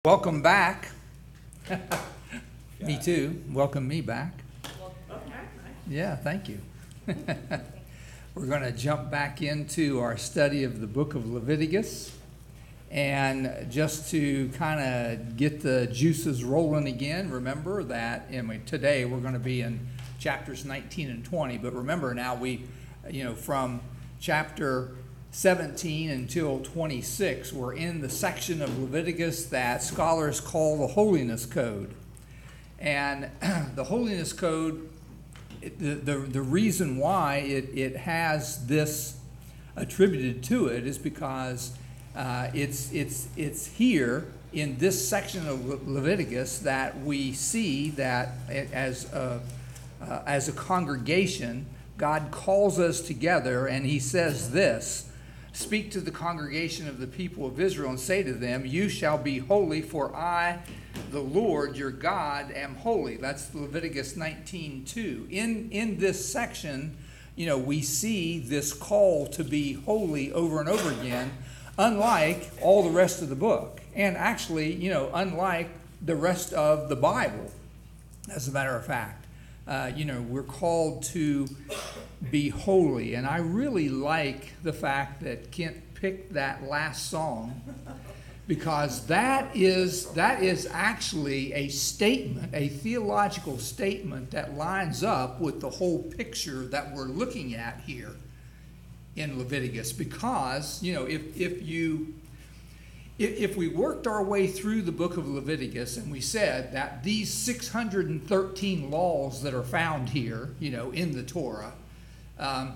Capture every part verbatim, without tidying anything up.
Welcome back. Me too. Welcome me back. Yeah, thank you. We're going to jump back into our study of the book of Leviticus. And just to kind of get the juices rolling again, remember that I mean, today we're going to be in chapters nineteen and twenty. But remember now we, you know, from chapter seventeen until twenty-six, we're in the section of Leviticus that scholars call the Holiness Code. And the Holiness Code, it, the, the, the reason why it, it has this attributed to it is because uh, it's, it's, it's here in this section of Le- Leviticus that we see that it, as, a, uh, as a congregation, God calls us together and he says this: "Speak to the congregation of the people of Israel and say to them, you shall be holy, for I, the Lord your God, am holy." That's Leviticus nineteen two. In, in this section, you know, we see this call to be holy over and over again, unlike all the rest of the book. And actually, you know, unlike the rest of the Bible, as a matter of fact. Uh, you know, we're called to be holy. And I really like the fact that Kent picked that last song, because that is that is actually a statement, a theological statement that lines up with the whole picture that we're looking at here in Leviticus. Because, you know, if if you if, if we worked our way through the book of Leviticus and we said that these six hundred thirteen laws that are found here, you know, in the Torah, Um,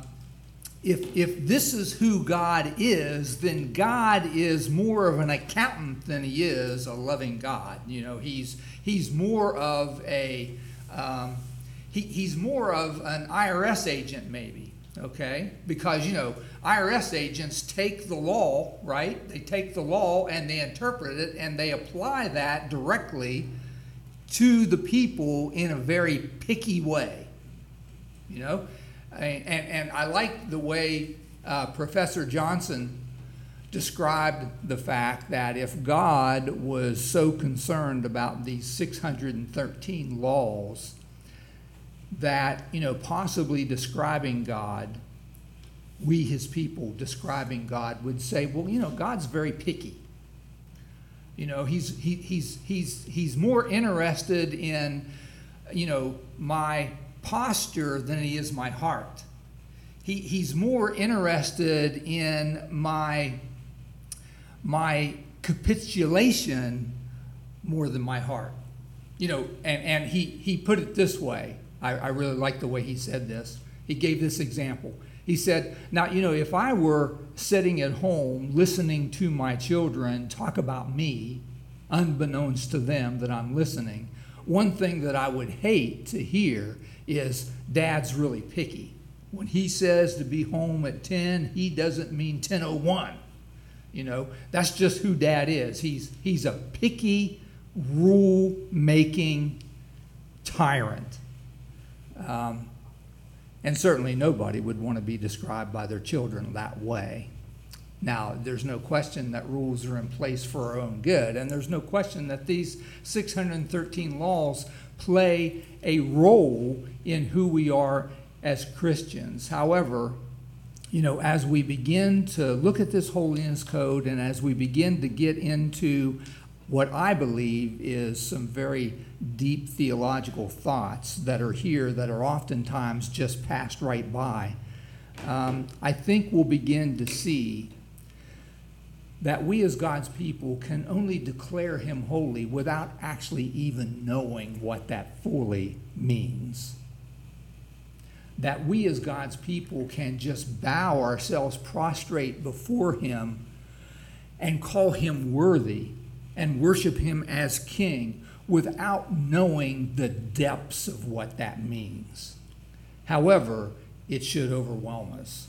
if if this is who God is, then God is more of an accountant than he is a loving God. You know, he's he's more of a um, he, he's more of an I R S agent, maybe. Okay, because you know I R S agents take the law, right? They take the law and they interpret it and they apply that directly to the people in a very picky way. You know. And, and I like the way uh, Professor Johnson described the fact that if God was so concerned about these six hundred thirteen laws, that, you know, possibly describing God, we his people describing God would say, well, you know, God's very picky. You know, he's he, he's he's he's more interested in, you know, my posture than he is my heart. He he's more interested in my my capitulation more than my heart. You know, and, and he, he put it this way. I, I really like the way he said this. He gave this example. He said, now, you know, if I were sitting at home listening to my children talk about me, unbeknownst to them that I'm listening, one thing that I would hate to hear is Dad's really picky. When he says to be home at ten, he doesn't mean ten oh one. You know, that's just who Dad is. He's he's a picky, rule-making tyrant. Um, and certainly nobody would want to be described by their children that way. Now, there's no question that rules are in place for our own good, and there's no question that these six hundred thirteen laws play a role in who we are as Christians. However, you know, as we begin to look at this holiness code and as we begin to get into what I believe is some very deep theological thoughts that are here that are oftentimes just passed right by, um, I think we'll begin to see that we as God's people can only declare him holy without actually even knowing what that fully means. That we as God's people can just bow ourselves prostrate before him and call him worthy and worship him as king without knowing the depths of what that means. However, it should overwhelm us.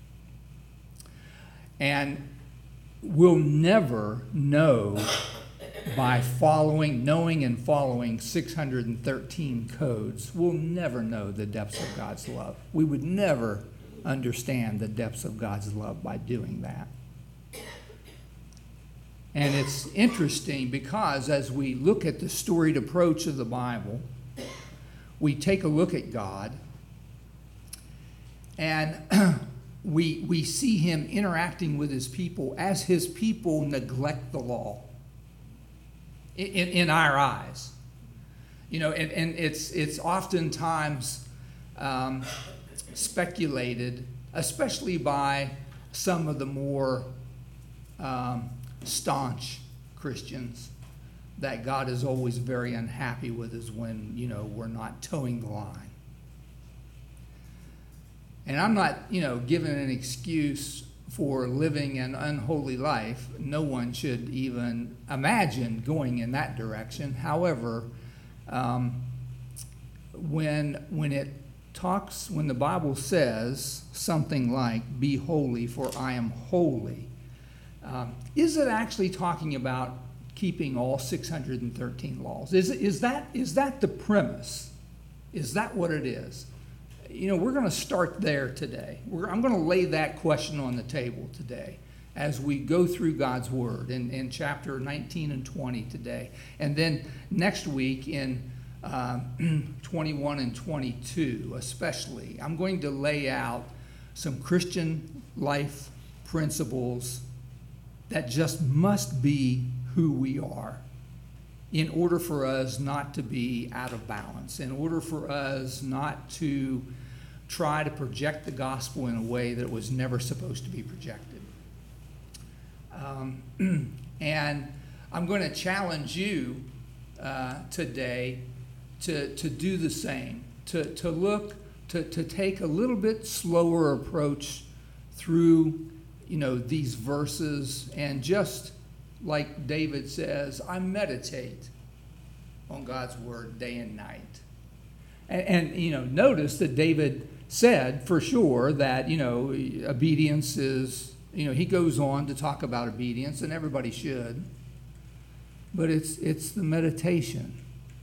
And we'll never know by following, knowing and following six hundred thirteen codes, we'll never know the depths of God's love. We would never understand the depths of God's love by doing that. And it's interesting because as we look at the storied approach of the Bible, we take a look at God, and we, we see him interacting with his people as his people neglect the law in, in, in our eyes. You know, and, and it's, it's oftentimes um, speculated, especially by some of the more um, staunch Christians, that God is always very unhappy with us when, you know, we're not towing the line. And I'm not, you know, giving an excuse for living an unholy life. No one should even imagine going in that direction. However, um, when when it talks, when the Bible says something like, "Be holy, for I am holy," um, is it actually talking about keeping all six hundred thirteen laws? Is is that is that the premise? Is that what it is? You know, we're going to start there today. We're, I'm going to lay that question on the table today as we go through God's Word in, in chapter nineteen and twenty today. And then next week in uh, twenty-one and twenty-two especially, I'm going to lay out some Christian life principles that just must be who we are in order for us not to be out of balance, in order for us not to try to project the gospel in a way that it was never supposed to be projected. Um, and I'm going to challenge you uh, today to, to do the same, to, to look, to, to take a little bit slower approach through, you know, these verses, and just like David says, I meditate on God's word day and night. And, and, you know, notice that David said for sure that, you know, obedience is, you know, he goes on to talk about obedience, and everybody should. But it's it's the meditation.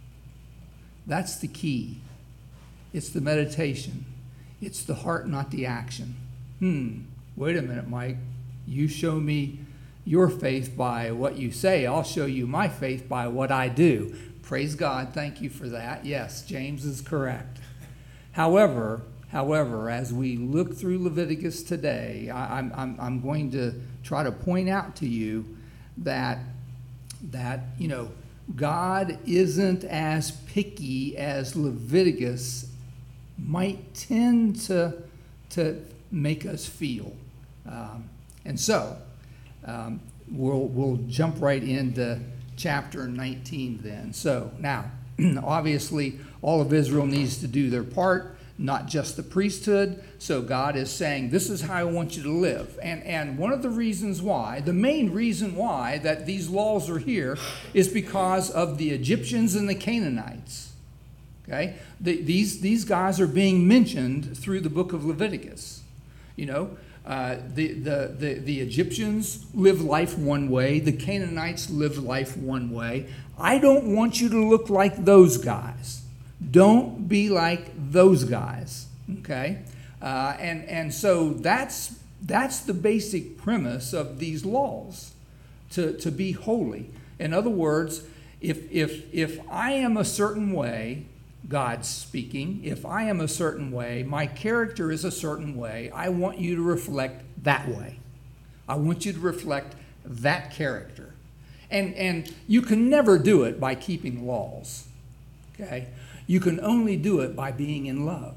That's the key. It's the meditation. It's the heart, not the action. Hmm, wait a minute, Mike. You show me your faith by what you say. I'll show you my faith by what I do. Praise God. Thank you for that. Yes, James is correct. However, however, as we look through Leviticus today, I, I'm, I'm, I'm going to try to point out to you that, that, you know, God isn't as picky as Leviticus might tend to, to make us feel. Um, and so, um, we'll, we'll jump right into chapter nineteen then. So now, obviously, all of Israel needs to do their part, not just the priesthood. So God is saying, this is how I want you to live. And, and one of the reasons why, the main reason why that these laws are here is because of the Egyptians and the Canaanites. Okay? The, these, these guys are being mentioned through the book of Leviticus. You know, uh, the, the, the, the Egyptians live life one way. The Canaanites live life one way. I don't want you to look like those guys. Don't be like those guys, okay? Uh, and, and so that's, that's the basic premise of these laws, to, to be holy. In other words, if, if, if I am a certain way, God's speaking, if I am a certain way, my character is a certain way, I want you to reflect that way. I want you to reflect that character. And, and you can never do it by keeping laws, okay? You can only do it by being in love.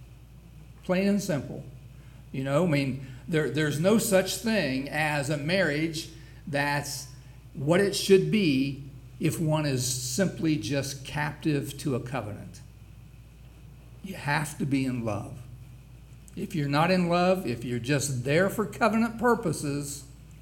Plain and simple. You know, I mean, there, there's no such thing as a marriage that's what it should be if one is simply just captive to a covenant. You have to be in love. If you're not in love, if you're just there for covenant purposes,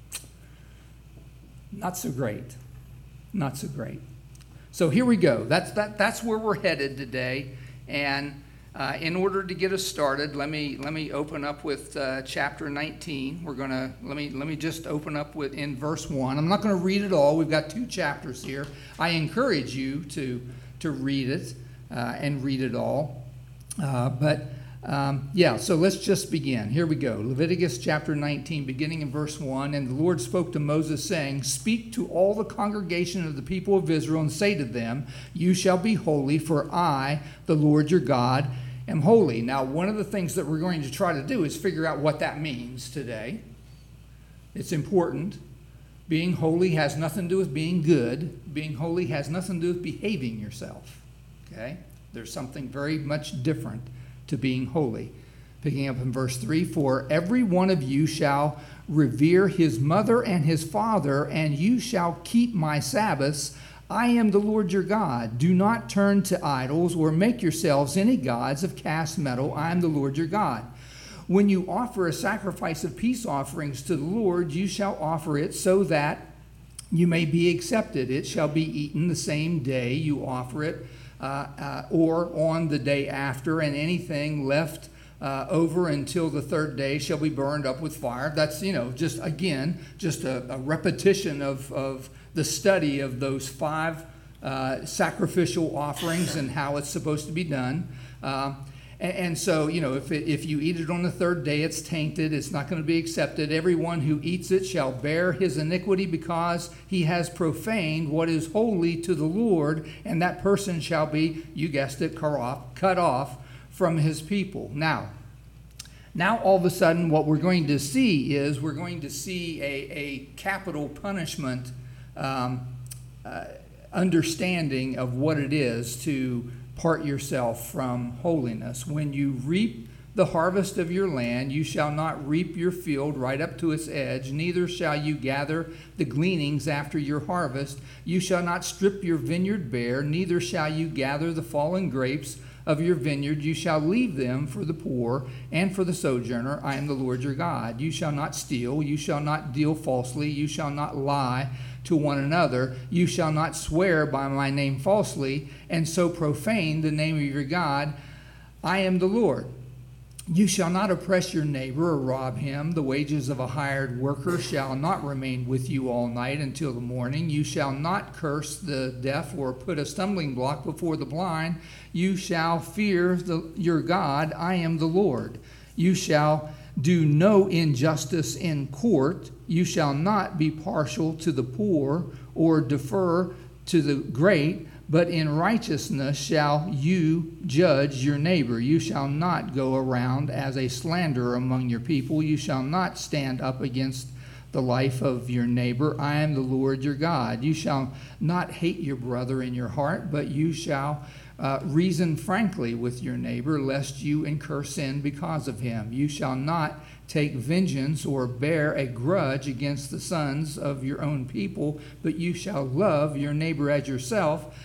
not so great. Not so great. So here we go. That's that. That's where we're headed today. And uh, in order to get us started, let me let me open up with uh, chapter nineteen. We're gonna let me let me just open up with in verse one. I'm not going to read it all. We've got two chapters here. I encourage you to to read it uh, and read it all. Uh, but Um, yeah, so let's just begin. Here we go. Leviticus chapter nineteen, beginning in verse one. And the Lord spoke to Moses, saying, Speak to all the congregation of the people of Israel, and say to them, You shall be holy, for I, the Lord your God, am holy. Now, one of the things that we're going to try to do is figure out what that means today. It's important. Being holy has nothing to do with being good. Being holy has nothing to do with behaving yourself. Okay? There's something very much different to being holy. Picking up in verse three, For every one of you shall revere his mother and his father, and you shall keep my Sabbaths. I am the Lord your God. Do not turn to idols or make yourselves any gods of cast metal. I am the Lord your God. When you offer a sacrifice of peace offerings to the Lord, you shall offer it so that you may be accepted. It shall be eaten the same day you offer it, Uh, uh, or on the day after, and anything left uh, over until the third day shall be burned up with fire. That's, you know, just, again, just a, a repetition of, of the study of those five uh, sacrificial offerings and how it's supposed to be done. Uh, and, and so, you know, if, it, if you eat it on the third day, it's tainted. It's not going to be accepted. Everyone who eats it shall bear his iniquity, because he has profaned what is holy to the Lord, and that person shall be, you guessed it, cut off, cut off from his people. Now, now all of a sudden what we're going to see is we're going to see a, a capital punishment um, uh, understanding of what it is to part yourself from holiness. When you reap the harvest of your land, you shall not reap your field right up to its edge, neither shall you gather the gleanings after your harvest. You shall not strip your vineyard bare, neither shall you gather the fallen grapes of your vineyard. You shall leave them for the poor and for the sojourner. I am the Lord your God. You shall not steal. You shall not deal falsely. You shall not lie to one another. You shall not swear by my name falsely, and so profane the name of your God. I am the Lord. You shall not oppress your neighbor or rob him. The wages of a hired worker shall not remain with you all night until the morning. You shall not curse the deaf or put a stumbling block before the blind. You shall fear the, your God. I am the Lord. You shall do no injustice in court. You shall not be partial to the poor or defer to the great, but in righteousness shall you judge your neighbor. You shall not go around as a slanderer among your people. You shall not stand up against the life of your neighbor. I am the Lord your God. You shall not hate your brother in your heart, but you shall uh, reason frankly with your neighbor, lest you incur sin because of him. You shall not take vengeance or bear a grudge against the sons of your own people, but you shall love your neighbor as yourself.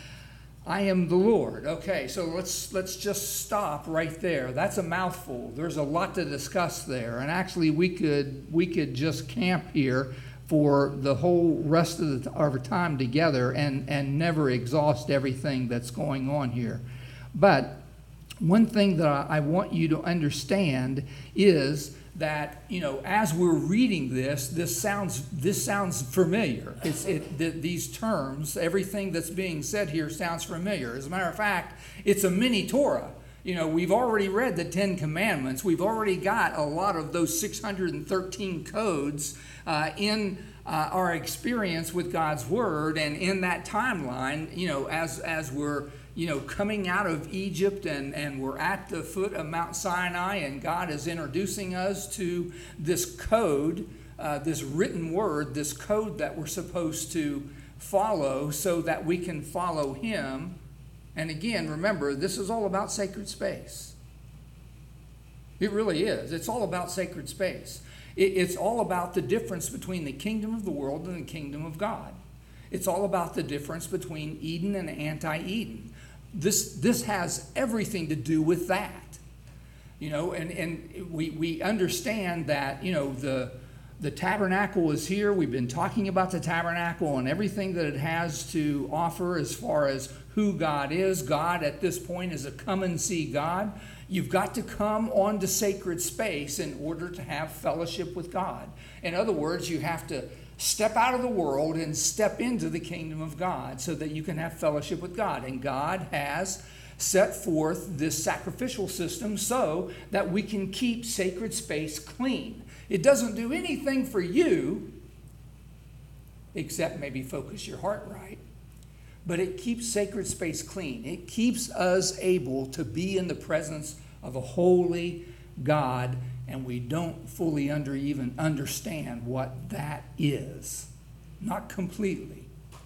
I am the Lord. Okay, so let's let's just stop right there. That's a mouthful. There's a lot to discuss there, and actually we could we could just camp here for the whole rest of the, our time together and and never exhaust everything that's going on here. But one thing that I, I want you to understand is that, you know, as we're reading this, this sounds this sounds familiar. It's it th- these terms, everything that's being said here sounds familiar. As a matter of fact, it's a mini Torah. You know, we've already read the Ten Commandments. We've already got a lot of those six hundred thirteen codes uh, in uh, our experience with God's Word, and in that timeline, you know, as as we're you know, coming out of Egypt, and, and we're at the foot of Mount Sinai, and God is introducing us to this code, uh, this written word, this code that we're supposed to follow so that we can follow Him. And again, remember, this is all about sacred space. It really is. It's all about sacred space. It, it's all about the difference between the kingdom of the world and the kingdom of God. It's all about the difference between Eden and anti-Eden. This this has everything to do with that. You know, and, and we, we understand that, you know, the the tabernacle is here. We've been talking about the tabernacle and everything that it has to offer as far as who God is. God at this point is a come and see God. You've got to come onto sacred space in order to have fellowship with God. In other words, you have to step out of the world and step into the kingdom of God so that you can have fellowship with God. And God has set forth this sacrificial system so that we can keep sacred space clean. It doesn't do anything for you except maybe focus your heart right. But it keeps sacred space clean. It keeps us able to be in the presence of a holy God, and we don't fully under even understand what that is. Not completely.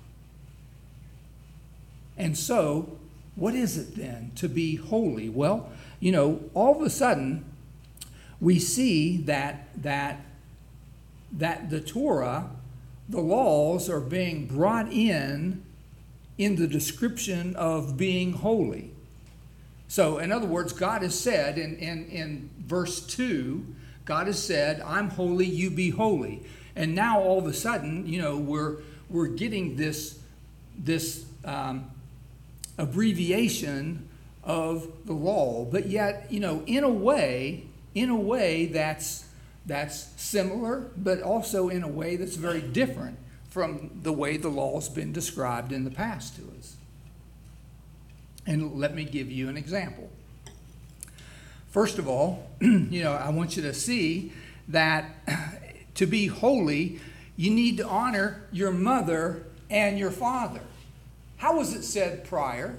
And so, what is it then to be holy? Well, you know, all of a sudden, we see that that that the Torah, the laws, are being brought in in the description of being holy. So, in other words, God has said in, in, in verse two, God has said, I'm holy, you be holy. And now all of a sudden, you know, we're we're getting this, this um, abbreviation of the law, but yet, you know, in a way, in a way that's that's similar, but also in a way that's very different from the way the law's been described in the past to us. And let me give you an example. First of all, you know, I want you to see that to be holy, you need to honor your mother and your father. How was it said prior?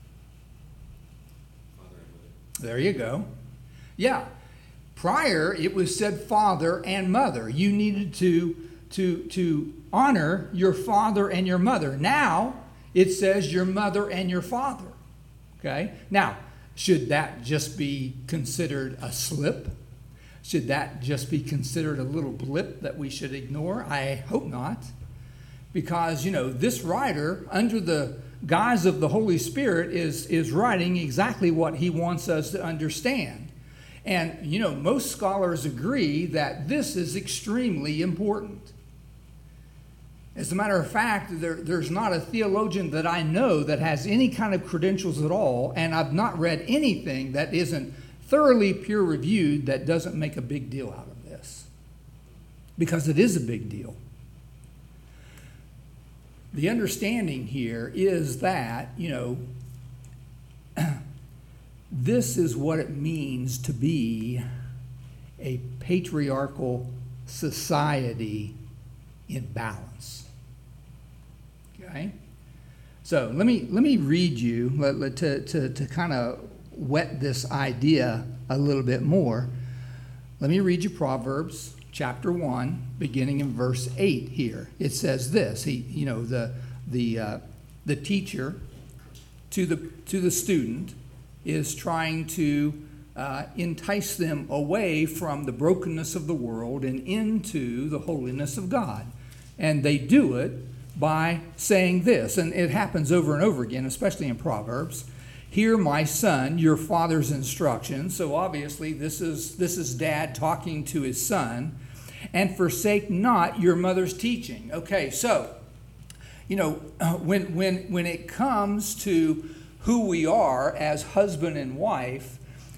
There you go. Yeah. Prior, it was said father and mother. You needed to, to, to honor your father and your mother. Now, it says your mother and your father. Okay? Now, should that just be considered a slip? Should that just be considered a little blip that we should ignore? I hope not. Because, you know, this writer, under the guise of the Holy Spirit, is, is writing exactly what he wants us to understand. And, you know, most scholars agree that this is extremely important. As a matter of fact, there, there's not a theologian that I know that has any kind of credentials at all, and I've not read anything that isn't thoroughly peer-reviewed that doesn't make a big deal out of this. Because it is a big deal. The understanding here is that, you know, this is what it means to be a patriarchal society in balance. Okay? So let me let me read you let, let, to, to, to kind of whet this idea a little bit more. Let me read you Proverbs chapter one, beginning in verse eight here. It says this, he, you know, the the uh, the teacher to the to the student is trying to uh, entice them away from the brokenness of the world and into the holiness of God. And they do it by saying this, and it happens over and over again, especially in Proverbs. Hear, my son, your father's instruction. So obviously this is this is dad talking to his son. And forsake not your mother's teaching. Okay, so, you know, when when when it comes to who we are as husband and wife,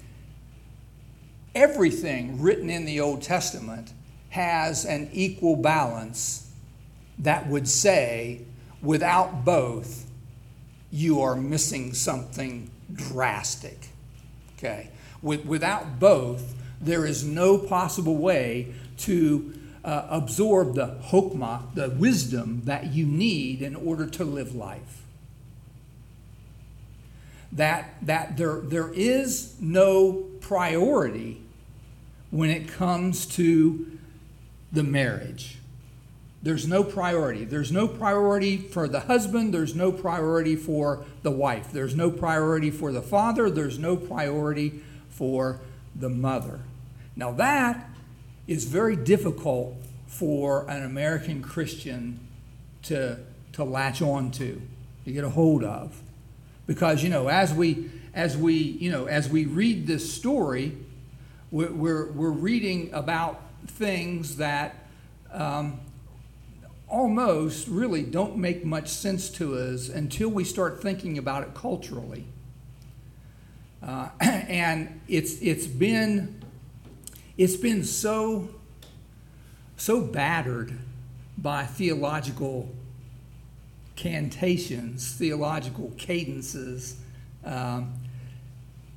everything written in the Old Testament has an equal balance that would say, without both, you are missing something drastic. Okay? With, without both, there is no possible way to uh, absorb the chokmah, the wisdom that you need in order to live life. That, that there, there is no priority when it comes to the marriage. There's no priority. There's no priority for the husband. There's no priority for the wife. There's no priority for the father. There's no priority for the mother. Now that is very difficult for an American Christian to, to latch on to, to get a hold of. Because, you know, as we, as we, you know, as we read this story, we're, we're, we're reading about things that um, almost really don't make much sense to us until we start thinking about it culturally. Uh, and it's it's been it's been so so battered by theological cantations, theological cadences, um,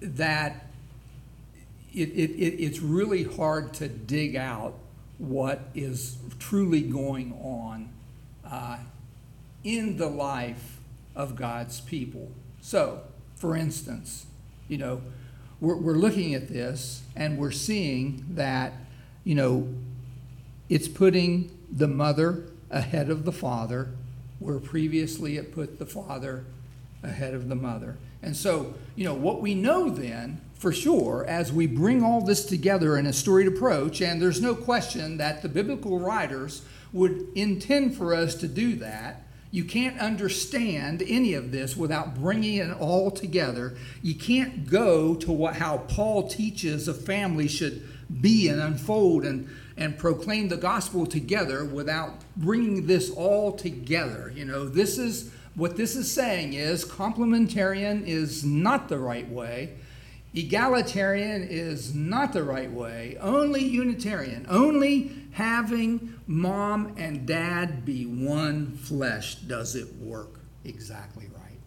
that it, it, it, it's really hard to dig out what is truly going on uh, in the life of God's people. So, for instance, you know, we're, we're looking at this and we're seeing that, you know, it's putting the mother ahead of the father, where previously it put the father ahead of the mother. And so, you know, what we know then, for sure, as we bring all this together in a storied approach, and there's no question that the biblical writers would intend for us to do that. You can't understand any of this without bringing it all together. You can't go to what, how Paul teaches a family should be and unfold and, and proclaim the gospel together without bringing this all together. You know, this is what this is saying is complementarian is not the right way. Egalitarian is not the right way. Only Unitarian, only having mom and dad be one flesh does it work exactly right.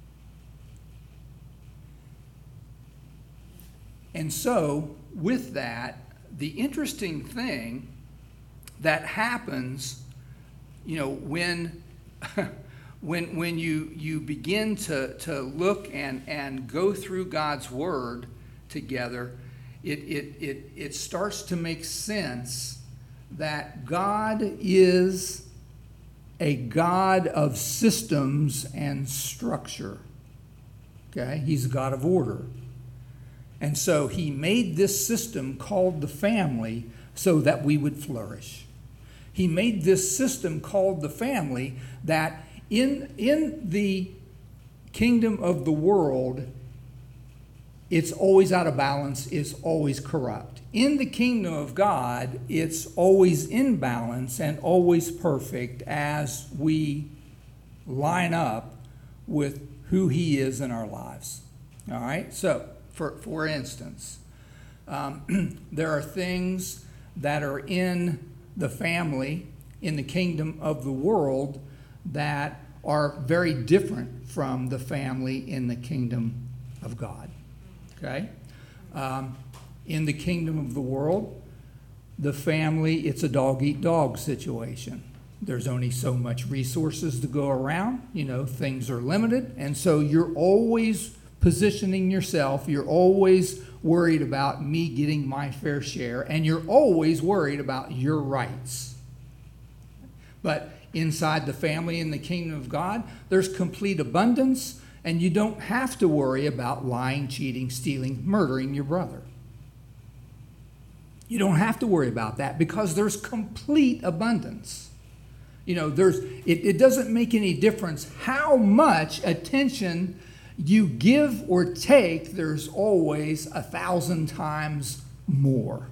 And so, with that, the interesting thing that happens, you know, when when when you you begin to to look and and go through God's word together, it it it it starts to make sense that God is a God of systems and structure. Okay? He's a God of order. And so he made this system called the family so that we would flourish. He made this system called the family that in, in the kingdom of the world, it's always out of balance, it's always corrupt. In the kingdom of God, it's always in balance and always perfect as we line up with who he is in our lives. All right? So, for, for instance, um, there are things that are in the family, in the kingdom of the world, that are very different from the family in the kingdom of God. Okay? Um, in the kingdom of the world, the family, it's a dog-eat-dog situation. There's only so much resources to go around. You know, things are limited. And so you're always positioning yourself. You're always worried about me getting my fair share. And you're always worried about your rights. But inside the family in the kingdom of God, there's complete abundance. And you don't have to worry about lying, cheating, stealing, murdering your brother. You don't have to worry about that because there's complete abundance. You know, there's it, it doesn't make any difference how much attention you give or take, there's always a thousand times more.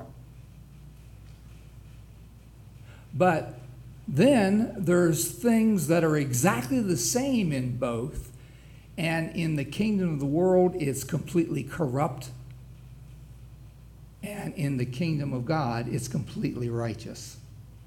But then there's things that are exactly the same in both. And in the kingdom of the world, it's completely corrupt. And in the kingdom of God, it's completely righteous.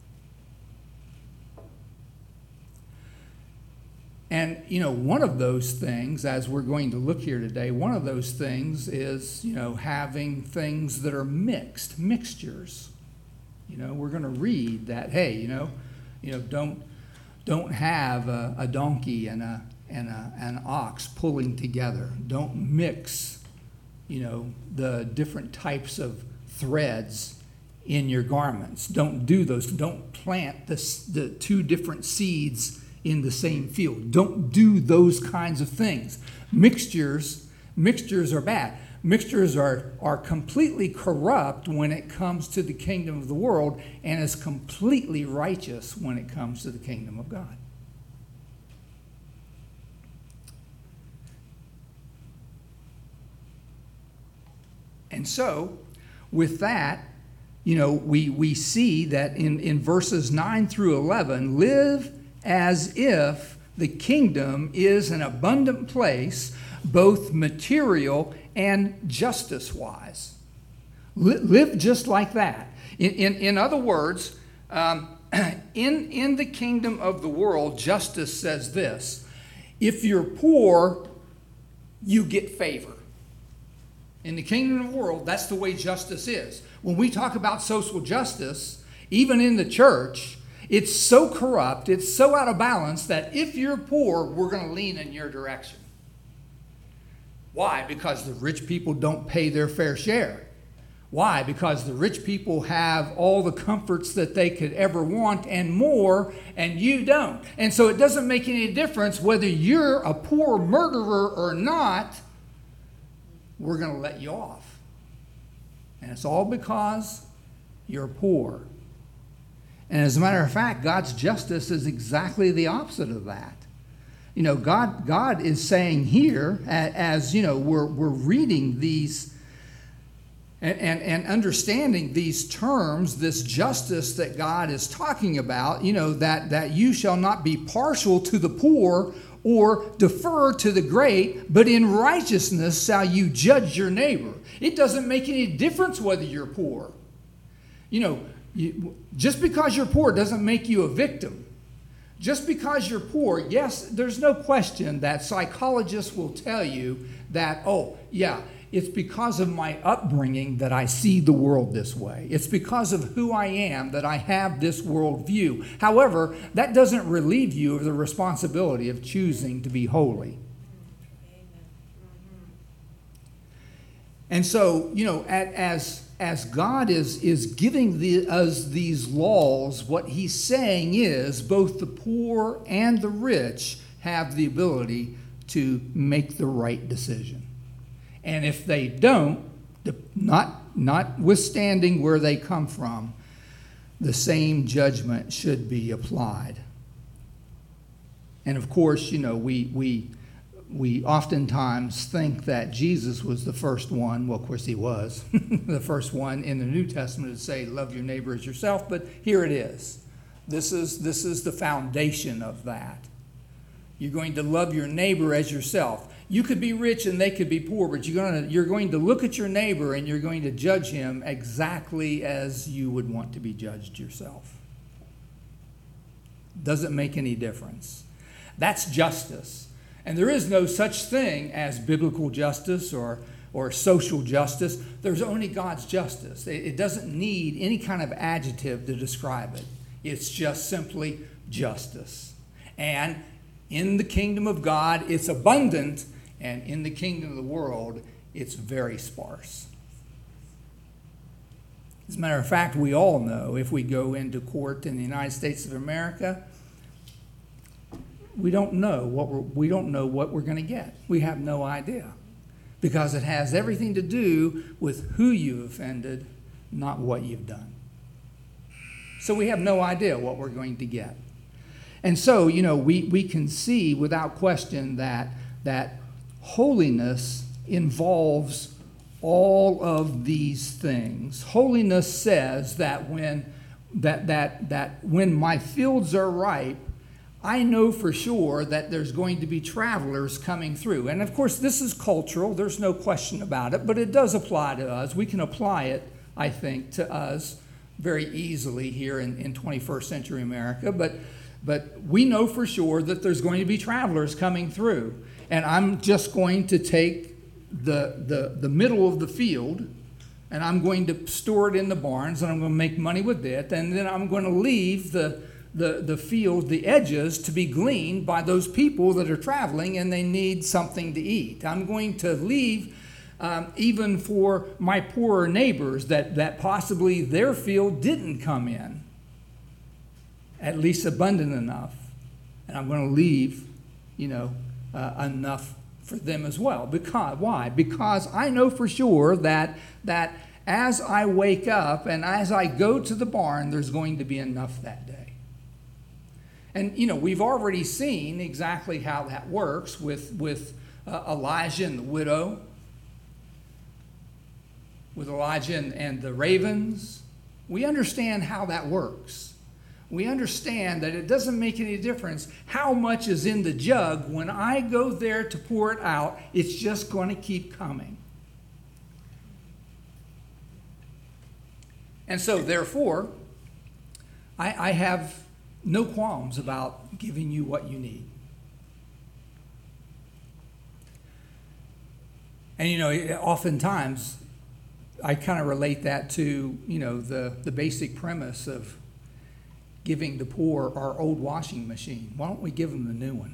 And, you know, one of those things, as we're going to look here today, one of those things is, you know, having things that are mixed, mixtures. You know, we're going to read that, hey, you know, you know, don't don't have a, a donkey and a and a, an ox pulling together. Don't mix, you know, the different types of threads in your garments. Don't do those. Don't plant the, the two different seeds in the same field. Don't do those kinds of things. Mixtures, mixtures are bad. Mixtures are, are completely corrupt when it comes to the kingdom of the world and is completely righteous when it comes to the kingdom of God. And so, with that, you know, we, we see that in, in verses nine through eleven, live as if the kingdom is an abundant place, both material and justice-wise. Live just like that. In, in, in other words, um, in, in the kingdom of the world, justice says this: if you're poor, you get favor. In the kingdom of the world, that's the way justice is. When we talk about social justice, even in the church, it's so corrupt, it's so out of balance that if you're poor, we're going to lean in your direction. Why? Because the rich people don't pay their fair share. Why? Because the rich people have all the comforts that they could ever want and more, and you don't. And so it doesn't make any difference whether you're a poor murderer or not, we're going to let you off. And it's all because you're poor. And as a matter of fact, God's justice is exactly the opposite of that. You know, God, God is saying here, as, you know, we're, we're reading these and, and, and understanding these terms, this justice that God is talking about, you know, that, that you shall not be partial to the poor or defer to the great, but in righteousness shall you judge your neighbor. It doesn't make any difference whether you're poor. You know, you, just because you're poor doesn't make you a victim. Just because you're poor, yes, there's no question that psychologists will tell you that, oh, yeah, it's because of my upbringing that I see the world this way. It's because of who I am that I have this worldview. However, that doesn't relieve you of the responsibility of choosing to be holy. And so, you know, as as God is, is giving the, us these laws, what he's saying is both the poor and the rich have the ability to make the right decision. And if they don't, not, notwithstanding where they come from, the same judgment should be applied. And of course, you know, we we we oftentimes think that Jesus was the first one. Well, of course he was the first one in the New Testament to say, love your neighbor as yourself. But here it is. This is this is the foundation of that. You're going to love your neighbor as yourself. You could be rich and they could be poor, but you're going to, you're going to look at your neighbor and you're going to judge him exactly as you would want to be judged yourself. Doesn't make any difference. That's justice. And there is no such thing as biblical justice or, or social justice. There's only God's justice. It, it doesn't need any kind of adjective to describe it. It's just simply justice. And in the kingdom of God, it's abundant, and in the kingdom of the world, it's very sparse. As a matter of fact, we all know if we go into court in the United States of America, we don't know what we're, we don't know what we're going to get. We have no idea, because it has everything to do with who you offended, not what you've done. So we have no idea what we're going to get. And so, you know, we, we can see without question that, that holiness involves all of these things. Holiness says that when, that, that, that when my fields are ripe, I know for sure that there's going to be travelers coming through. And of course, this is cultural. There's no question about it, but it does apply to us. We can apply it, I think, to us very easily here in, in twenty-first century America. But But we know for sure that there's going to be travelers coming through. And I'm just going to take the, the, the middle of the field, and I'm going to store it in the barns, and I'm going to make money with it. And then I'm going to leave the, the, the field, the edges, to be gleaned by those people that are traveling, and they need something to eat. I'm going to leave um, even for my poorer neighbors that, that possibly their field didn't come in, at least abundant enough. And I'm going to leave, you know, uh, enough for them as well. Because, why? Because I know for sure that, that as I wake up and as I go to the barn, there's going to be enough that day. And, you know, we've already seen exactly how that works with, with uh, Elijah and the widow, with Elijah and, and the ravens. We understand how that works. We understand that it doesn't make any difference how much is in the jug. When I go there to pour it out, it's just going to keep coming. And so, therefore, I, I have no qualms about giving you what you need. And, you know, oftentimes I kind of relate that to, you know, the, the basic premise of giving the poor our old washing machine. Why don't we give them the new one?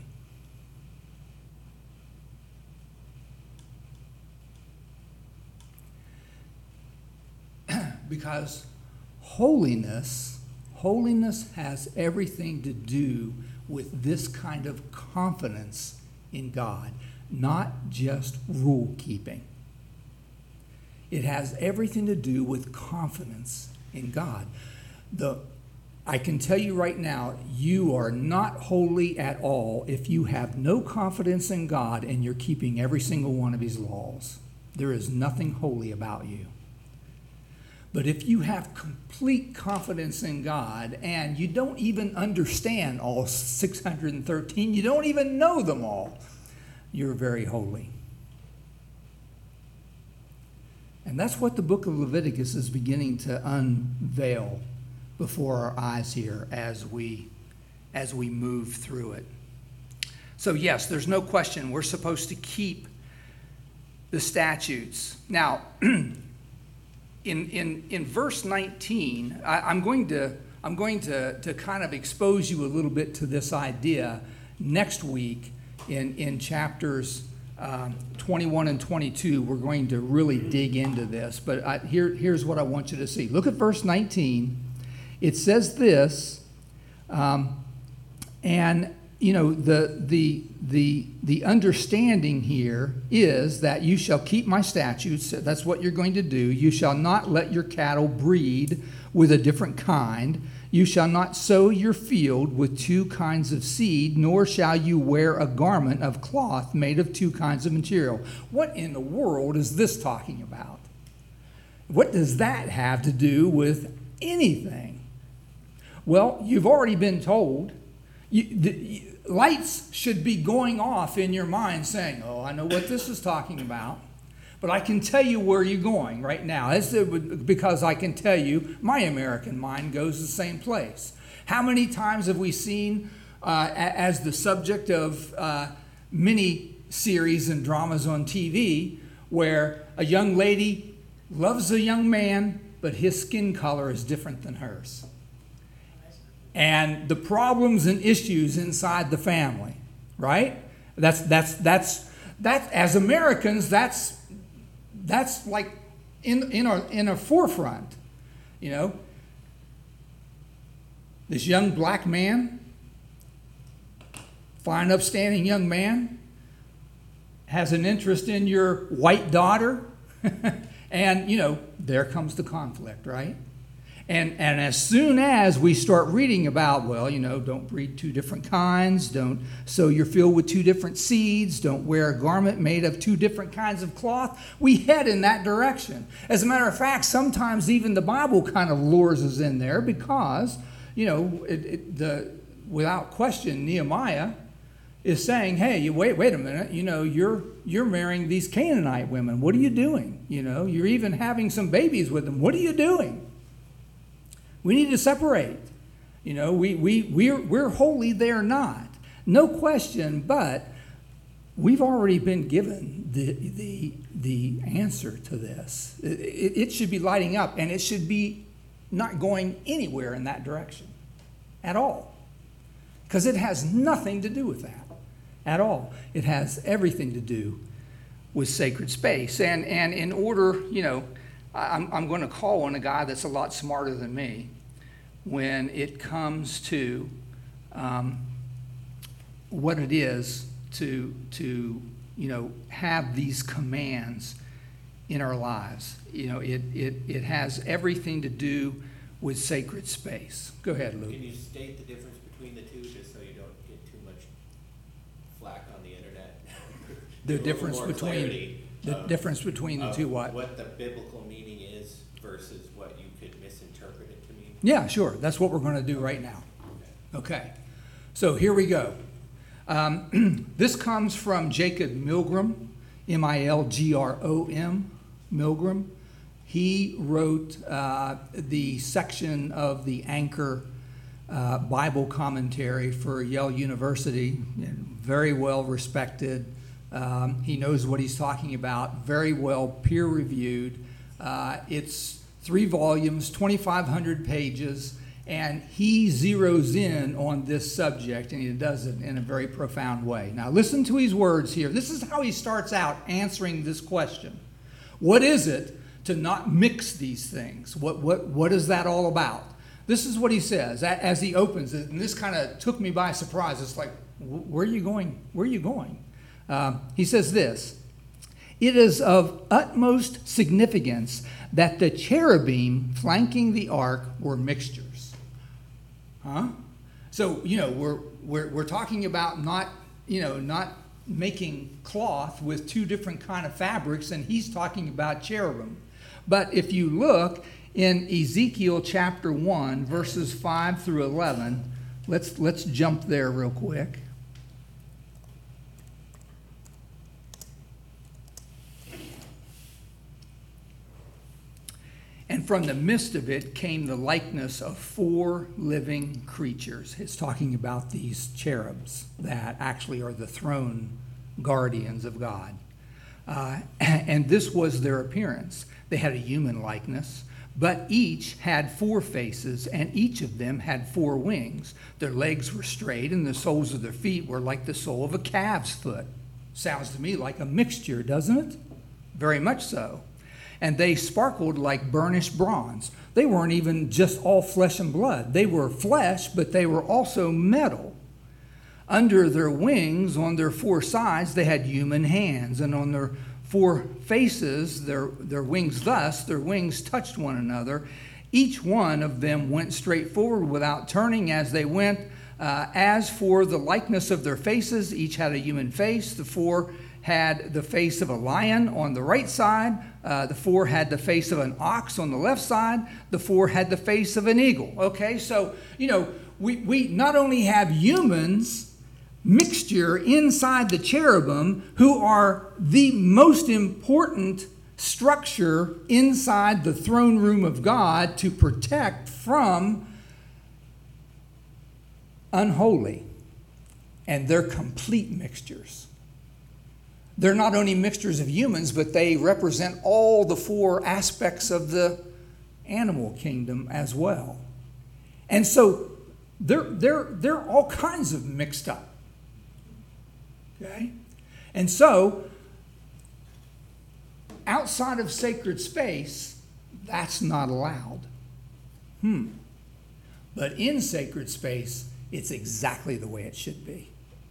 Because holiness, holiness has everything to do with this kind of confidence in God, not just rule keeping. It has everything to do with confidence in God. The, I can tell you right now, you are not holy at all if you have no confidence in God and you're keeping every single one of his laws. There is nothing holy about you. But if you have complete confidence in God and you don't even understand all six hundred thirteen, you don't even know them all, you're very holy. And that's what the book of Leviticus is beginning to unveil before our eyes here as we, as we move through it. So yes, there's no question we're supposed to keep the statutes. Now, In, in, in verse nineteen, I, I'm going to I'm going to, to kind of expose you a little bit to this idea next week in, in chapters um, twenty-one and twenty-two. We're going to really dig into this. But I, here, here's what I want you to see. Look at verse nineteen. It says this, um, and you know the the the the understanding here is that you shall keep my statutes. That's what you're going to do. You shall not let your cattle breed with a different kind. You shall not sow your field with two kinds of seed, nor shall you wear a garment of cloth made of two kinds of material. What in the world is this talking about? What does that have to do with anything? Well, you've already been told. You, the, lights should be going off in your mind saying, oh, I know what this is talking about, but I can tell you where you're going right now. It's because I can tell you my American mind goes the same place. How many times have we seen uh, as the subject of uh, many series and dramas on T V where a young lady loves a young man, but his skin color is different than hers? And the problems and issues inside the family, right? That's that's that's that as Americans, that's that's like in in our in our forefront, you know. This young black man, fine, upstanding young man, has an interest in your white daughter, and you know, there comes the conflict, right? And and as soon as we start reading about, well, you know, don't breed two different kinds, don't sow your field with two different seeds, don't wear a garment made of two different kinds of cloth, we head in that direction. As a matter of fact, sometimes even the Bible kind of lures us in there because, you know, it, it, the without question, Nehemiah is saying, hey, you wait, wait a minute, you know, you're you're marrying these Canaanite women. What are you doing? You know, you're even having some babies with them. What are you doing? We need to separate. You know, we, we, we're, we're holy, they're not. No question, but we've already been given the, the, the answer to this. It, it, it should be lighting up, and it should be not going anywhere in that direction at all. Because it has nothing to do with that at all. It has everything to do with sacred space. And, and in order, you know, I'm, I'm going to call on a guy that's a lot smarter than me when it comes to um, what it is to, to, you know, have these commands in our lives. You know, it, it, it has everything to do with sacred space. Go ahead, Luke. Can you state the difference between the two just so you don't get too much flack on the internet? The difference between clarity, the um, difference between the two what? What the biblical meaning is versus what you could misinterpret it to mean? Yeah, sure. That's what we're going to do right now. Okay. Okay. So here we go. Um, this comes from Jacob Milgrom, M I L G R O M, Milgrom. He wrote uh, the section of the Anchor uh, Bible commentary for Yale University, very well respected Um, he knows what he's talking about, very well peer-reviewed. Uh, it's three volumes, twenty-five hundred pages, and he zeroes in on this subject, and he does it in a very profound way. Now, listen to his words here. This is how he starts out answering this question. What is it to not mix these things? What, what, what is that all about? This is what he says as he opens it, and this kind of took me by surprise. It's like, where are you going? Where are you going? Um, he says this: it is of utmost significance that the cherubim flanking the ark were mixtures. Huh? So, you know, we're, we're, we're talking about not, you know, not making cloth with two different kind of fabrics, and he's talking about cherubim. But if you look in Ezekiel chapter one, verses five through eleven, let's, let's jump there real quick. And from the midst of it came the likeness of four living creatures. It's talking about these cherubs that actually are the throne guardians of God. Uh, and this was their appearance. They had a human likeness, but each had four faces, and each of them had four wings. Their legs were straight, and the soles of their feet were like the sole of a calf's foot. Sounds to me like a mixture, doesn't it? Very much so. And they sparkled like burnished bronze. They weren't even just all flesh and blood. They were flesh, but they were also metal. Under their wings, on their four sides, they had human hands, and on their four faces, their, their wings thus, their wings touched one another. Each one of them went straight forward without turning as they went. Uh, as for the likeness of their faces, each had a human face. The four had the face of a lion on the right side. Uh, the four had the face of an ox on the left side. The four had the face of an eagle. Okay, so, you know, we, we not only have humans mixture inside the cherubim, who are the most important structure inside the throne room of God to protect from unholy. And they're complete mixtures. They're not only mixtures of humans, but they represent all the four aspects of the animal kingdom as well. And so they're, they're, they're all kinds of mixed up. Okay? And so, outside of sacred space, that's not allowed. Hmm. But in sacred space, it's exactly the way it should be.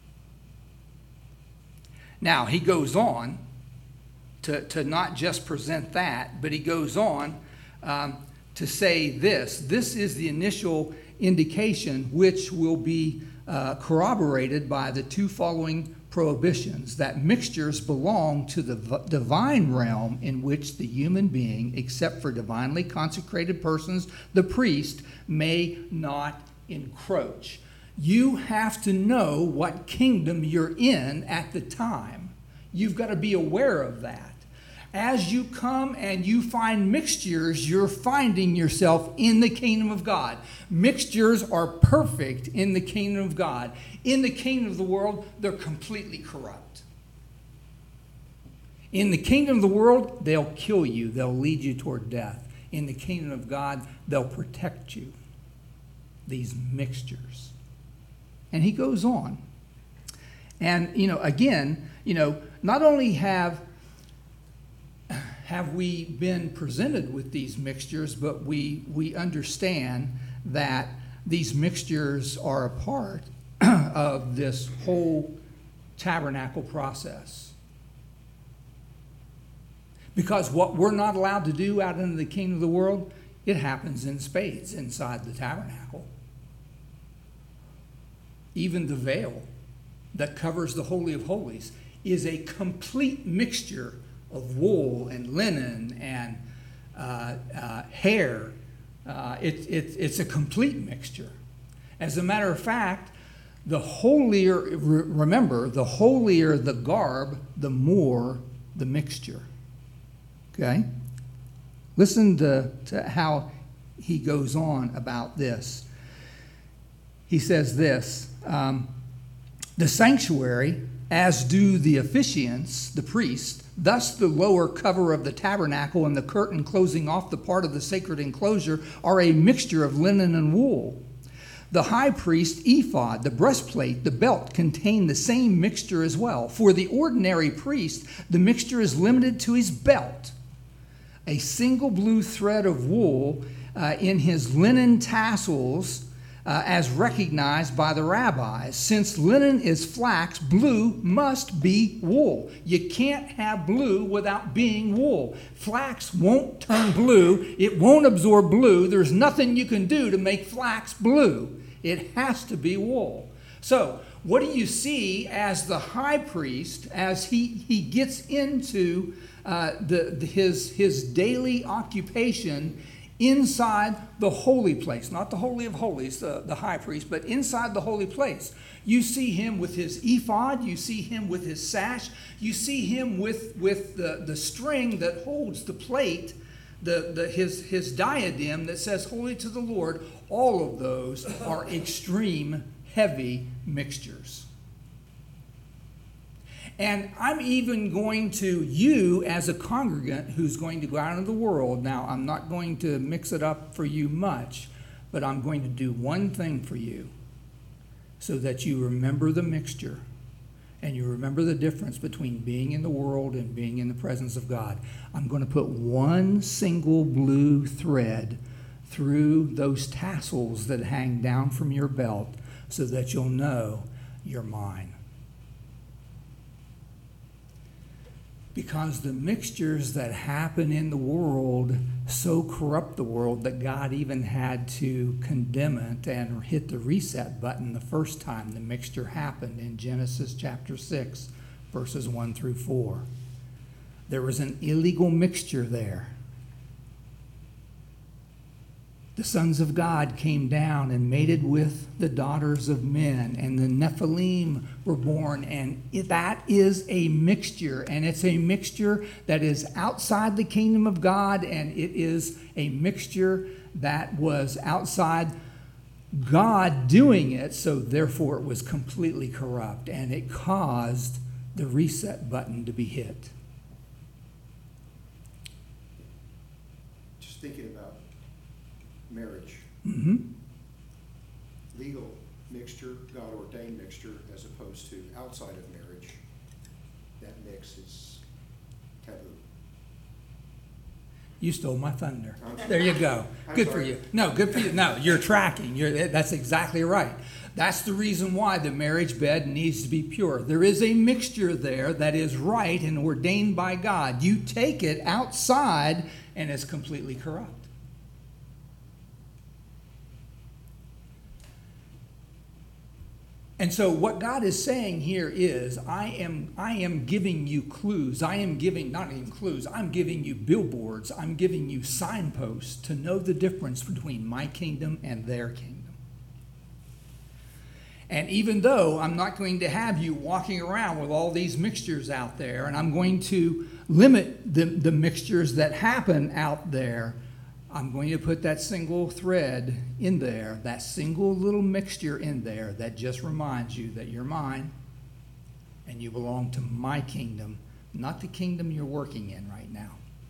Now, he goes on to, to not just present that, but he goes on um, to say this. This is the initial indication which will be uh, corroborated by the two following prohibitions, that mixtures belong to the v- divine realm in which the human being, except for divinely consecrated persons, the priest, may not encroach. You have to know what kingdom you're in at the time. You've got to be aware of that. As you come and you find mixtures, you're finding yourself in the kingdom of God. Mixtures are perfect in the kingdom of God. In the kingdom of the world, they're completely corrupt. In the kingdom of the world, they'll kill you. They'll lead you toward death. In the kingdom of God, they'll protect you. These mixtures. And he goes on. And, you know, again, you know, not only have, have we been presented with these mixtures, but we, we understand that these mixtures are a part of this whole tabernacle process. Because what we're not allowed to do out in the kingdom of the world, it happens in spades inside the tabernacle. Even the veil that covers the Holy of Holies is a complete mixture of wool and linen and uh, uh, hair. Uh, it, it, it's a complete mixture. As a matter of fact, the holier, remember, the holier the garb, the more the mixture. Okay? Listen to, to how he goes on about this. He says this, um, the sanctuary as do the officiants, the priest. Thus the lower cover of the tabernacle and the curtain closing off the part of the sacred enclosure are a mixture of linen and wool. The high priest ephod, the breastplate, the belt contain the same mixture as well. For the ordinary priest, the mixture is limited to his belt, a single blue thread of wool uh, in his linen tassels, uh, as recognized by the rabbis. Since linen is flax, blue must be wool. You can't have blue without being wool. Flax won't turn blue. It won't absorb blue. There's nothing you can do to make flax blue. It has to be wool. So what do you see as the high priest, as he, he gets into uh, the, the, his, his daily occupation inside the holy place, not the Holy of Holies, the, the high priest, but inside the holy place? You see him with his ephod, you see him with his sash, you see him with, with the, the string that holds the plate, the, the, his, his diadem that says, Holy to the Lord. All of those are extreme heavy mixtures. And I'm even going to, you as a congregant who's going to go out into the world, now I'm not going to mix it up for you much, but I'm going to do one thing for you so that you remember the mixture and you remember the difference between being in the world and being in the presence of God. I'm going to put one single blue thread through those tassels that hang down from your belt so that you'll know you're mine. Because the mixtures that happen in the world so corrupt the world that God even had to condemn it and hit the reset button the first time the mixture happened in Genesis chapter six, verses one through four. There was an illegal mixture there. The sons of God came down and mated with the daughters of men, and the Nephilim were born, and that is a mixture, and it's a mixture that is outside the kingdom of God, and it is a mixture that was outside God doing it, so therefore it was completely corrupt, and it caused the reset button to be hit. Just thinking about marriage. Mm-hmm. Legal mixture, God-ordained mixture, as opposed to outside of marriage. That mix is taboo. You stole my thunder. I'm There you go. I'm Good for sorry. you. No, good for you. No, you're tracking. You're, that's exactly right. That's the reason why the marriage bed needs to be pure. There is a mixture there that is right and ordained by God. You take it outside and it's completely corrupt. And so what God is saying here is, I am, I am giving you clues. I am giving, not even clues, I'm giving you billboards. I'm giving you signposts to know the difference between my kingdom and their kingdom. And even though I'm not going to have you walking around with all these mixtures out there, and I'm going to limit the, the mixtures that happen out there, I'm going to put that single thread in there, that single little mixture in there that just reminds you that you're mine and you belong to my kingdom, not the kingdom you're working in right now.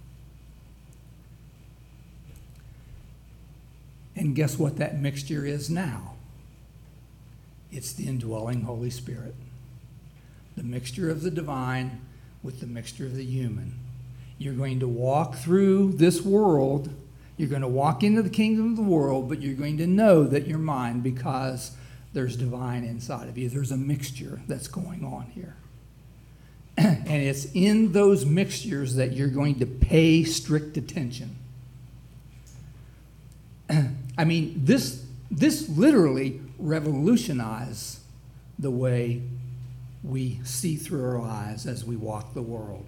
And guess what that mixture is now? It's the indwelling Holy Spirit. The mixture of the divine with the mixture of the human. You're going to walk through this world. You're going to walk into the kingdom of the world, but you're going to know that you're mine because there's divine inside of you. There's a mixture that's going on here. And it's in those mixtures that you're going to pay strict attention. I mean, this, this literally revolutionized the way we see through our eyes as we walk the world.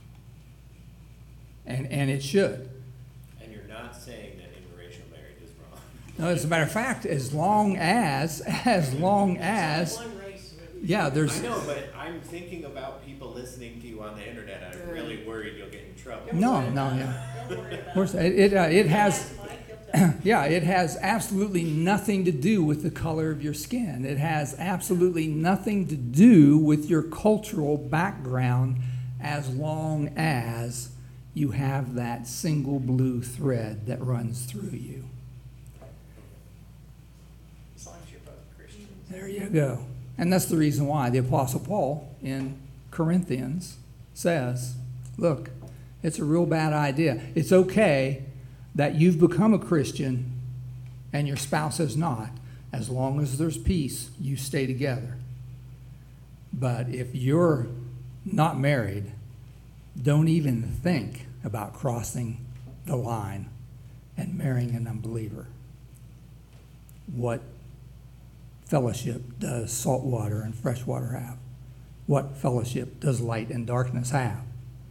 And, and it should. Not saying that interracial marriage is wrong. No, as a matter of fact, as long as, as long as, yeah, there's. I know, but I'm thinking about people listening to you on the internet. I'm really worried you'll get in trouble. No, no, yeah. Of course, it it, uh, it has. Yeah, it has absolutely nothing to do with the color of your skin. It has absolutely nothing to do with your cultural background as long as you have that single blue thread that runs through you. As long as you're both Christians. There you go. And that's the reason why the Apostle Paul in Corinthians says, look, it's a real bad idea. It's okay that you've become a Christian and your spouse has not. As long as there's peace, you stay together. But if you're not married, don't even think about crossing the line and marrying an unbeliever. What fellowship does salt water and fresh water have? What fellowship does light and darkness have?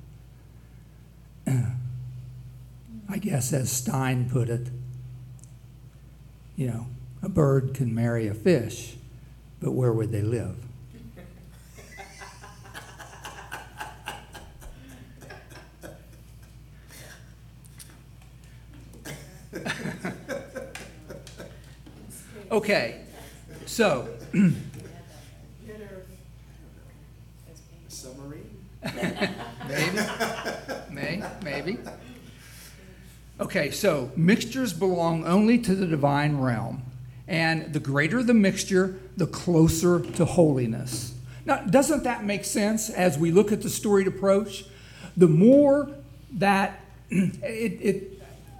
I guess as Stein put it, you know, a bird can marry a fish, but where would they live? Okay, so Submarine? maybe, may, maybe. Okay, so mixtures belong only to the divine realm, and the greater the mixture, the closer to holiness. Now, doesn't that make sense as we look at the storied approach? The more that it, it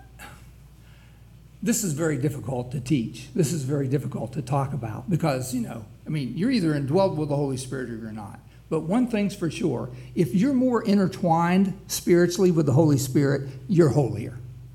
this is very difficult to teach. This is very difficult to talk about because, you know, I mean, you're either indwelled with the Holy Spirit or you're not. But one thing's for sure, if you're more intertwined spiritually with the Holy Spirit, you're holier.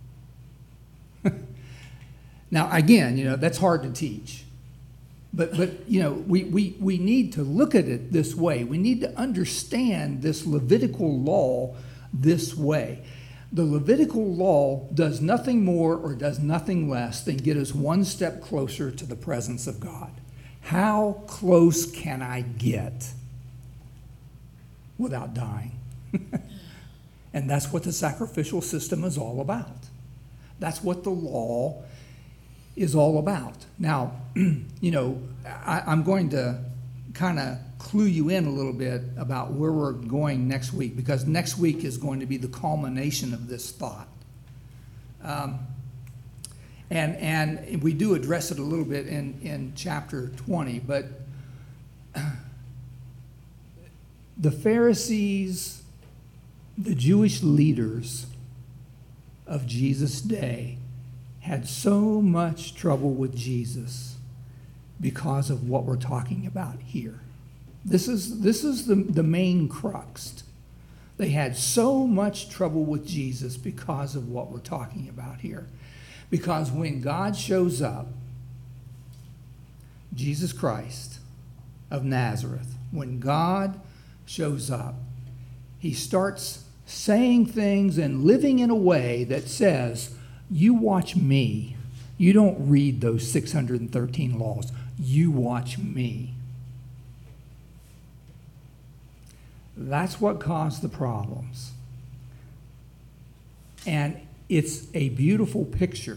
Now, again, you know, that's hard to teach. But, but you know, we, we, we need to look at it this way. We need to understand this Levitical law this way. The Levitical law does nothing more or does nothing less than get us one step closer to the presence of God. How close can I get without dying? And that's what the sacrificial system is all about. That's what the law is all about. Now, you know, I, I'm going to kind of clue you in a little bit about where we're going next week, because next week is going to be the culmination of this thought. Um, and, and we do address it a little bit in, in chapter twenty, but the Pharisees, the Jewish leaders of Jesus' day, had so much trouble with Jesus because of what we're talking about here. This is, this is the, the main crux. They had so much trouble with Jesus because of what we're talking about here. Because when God shows up, Jesus Christ of Nazareth, when God shows up, he starts saying things and living in a way that says, you watch me. You don't read those six hundred thirteen laws. You watch me. That's what caused the problems. And it's a beautiful picture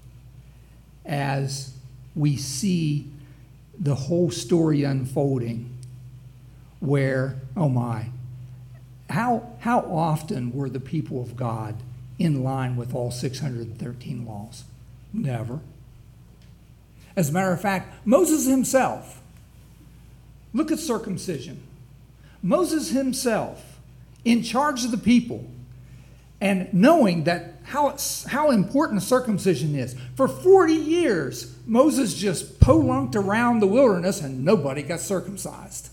as we see the whole story unfolding where, oh my, how, how often were the people of God in line with all six hundred thirteen laws? Never. As a matter of fact, Moses himself, look at circumcision. Moses himself, in charge of the people, and knowing that how, how important circumcision is. For forty years, Moses just polunked around the wilderness and nobody got circumcised.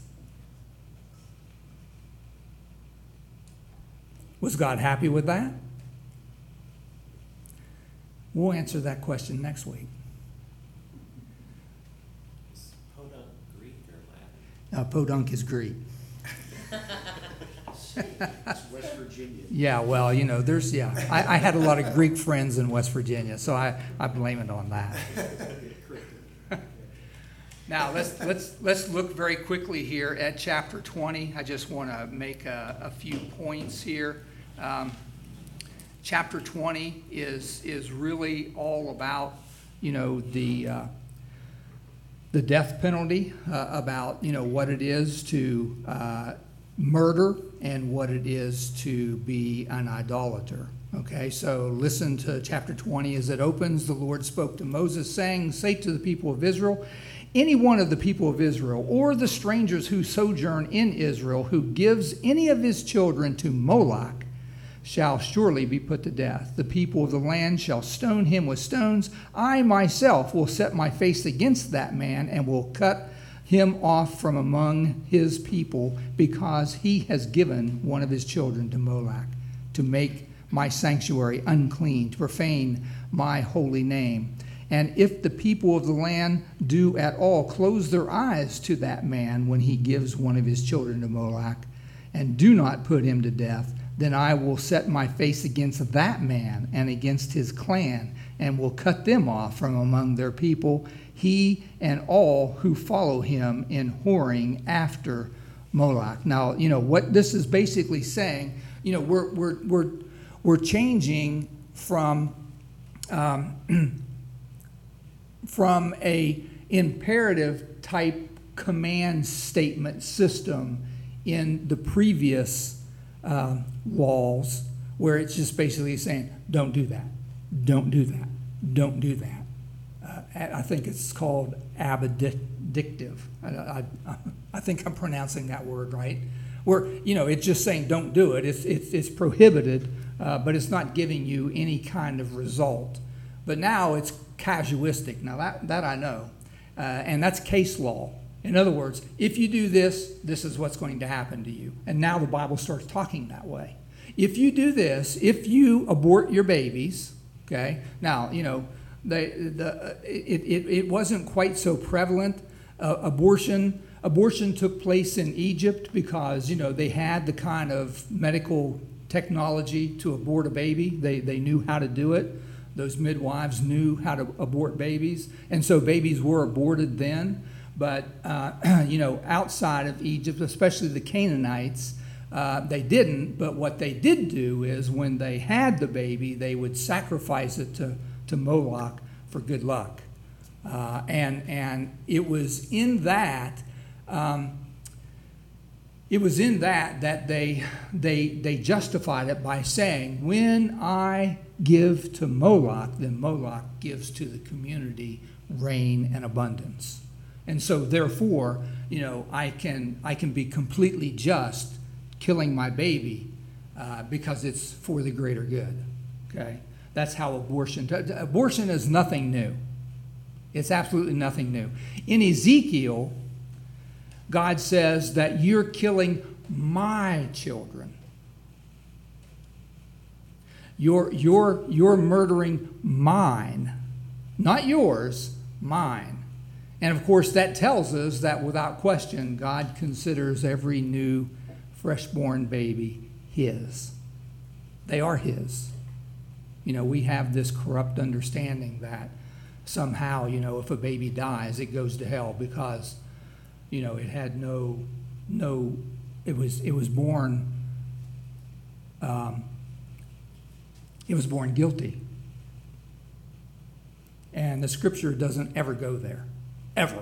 Was God happy with that? We'll answer that question next week. Is podunk Greek or Latin? Uh, podunk is Greek. It's West Virginia. Yeah, well, you know, there's, yeah. I, I had a lot of Greek friends in West Virginia, so I, I blame it on that. Now, let's, let's, let's look very quickly here at chapter twenty. I just want to make a, a few points here. Um, chapter twenty is, is really all about, you know, the, uh, the death penalty, uh, about, you know, what it is to uh, murder and what it is to be an idolater. Okay, so listen to chapter twenty as it opens. The Lord spoke to Moses, saying, say to the people of Israel, any one of the people of Israel, or the strangers who sojourn in Israel, who gives any of his children to Moloch, shall surely be put to death. The people of the land shall stone him with stones. I myself will set my face against that man and will cut him off from among his people, because he has given one of his children to Moloch, to make my sanctuary unclean, to profane my holy name. And if the people of the land do at all close their eyes to that man when he gives one of his children to Moloch, and do not put him to death, then I will set my face against that man and against his clan, and will cut them off from among their people, he and all who follow him in whoring after Moloch. Now, you know, what this is basically saying, you know, we're, we're, we're, we're changing from, um, from a imperative type command statement system in the previous uh, laws, where it's just basically saying, don't do that, don't do that, don't do that. Uh, I think it's called abdictive. I, I, I think I'm pronouncing that word right. Where, you know, it's just saying don't do it. It's, it's, it's prohibited, uh, but it's not giving you any kind of result. But now it's casuistic. Now that, that I know. Uh, and that's case law. In other words, if you do this, this is what's going to happen to you. And now the Bible starts talking that way. If you do this, if you abort your babies, okay, now, you know, they, the, it, it, it wasn't quite so prevalent. Uh, abortion, abortion took place in Egypt because, you know, they had the kind of medical technology to abort a baby. They, they knew how to do it. Those midwives knew how to abort babies. And so babies were aborted then. But, uh, you know, outside of Egypt, especially the Canaanites, uh, they didn't. But what they did do is when they had the baby, they would sacrifice it to, to Moloch for good luck. Uh, and, and it was in that, um, it was in that that they, they, they justified it by saying, when I give to Moloch, then Moloch gives to the community rain and abundance. And so, therefore, you know, I can I can be completely just killing my baby uh, because it's for the greater good. Okay, that's how abortion. Abortion is nothing new. It's absolutely nothing new. In Ezekiel, God says that you're killing my children. You're you're you're murdering mine, not yours, mine. And of course, that tells us that without question, God considers every new fresh-born baby his. They are his. You know, we have this corrupt understanding that somehow, you know, if a baby dies, it goes to hell because, you know, it had no, no, it was, it was born, um, it was born guilty. And the scripture doesn't ever go there. Ever.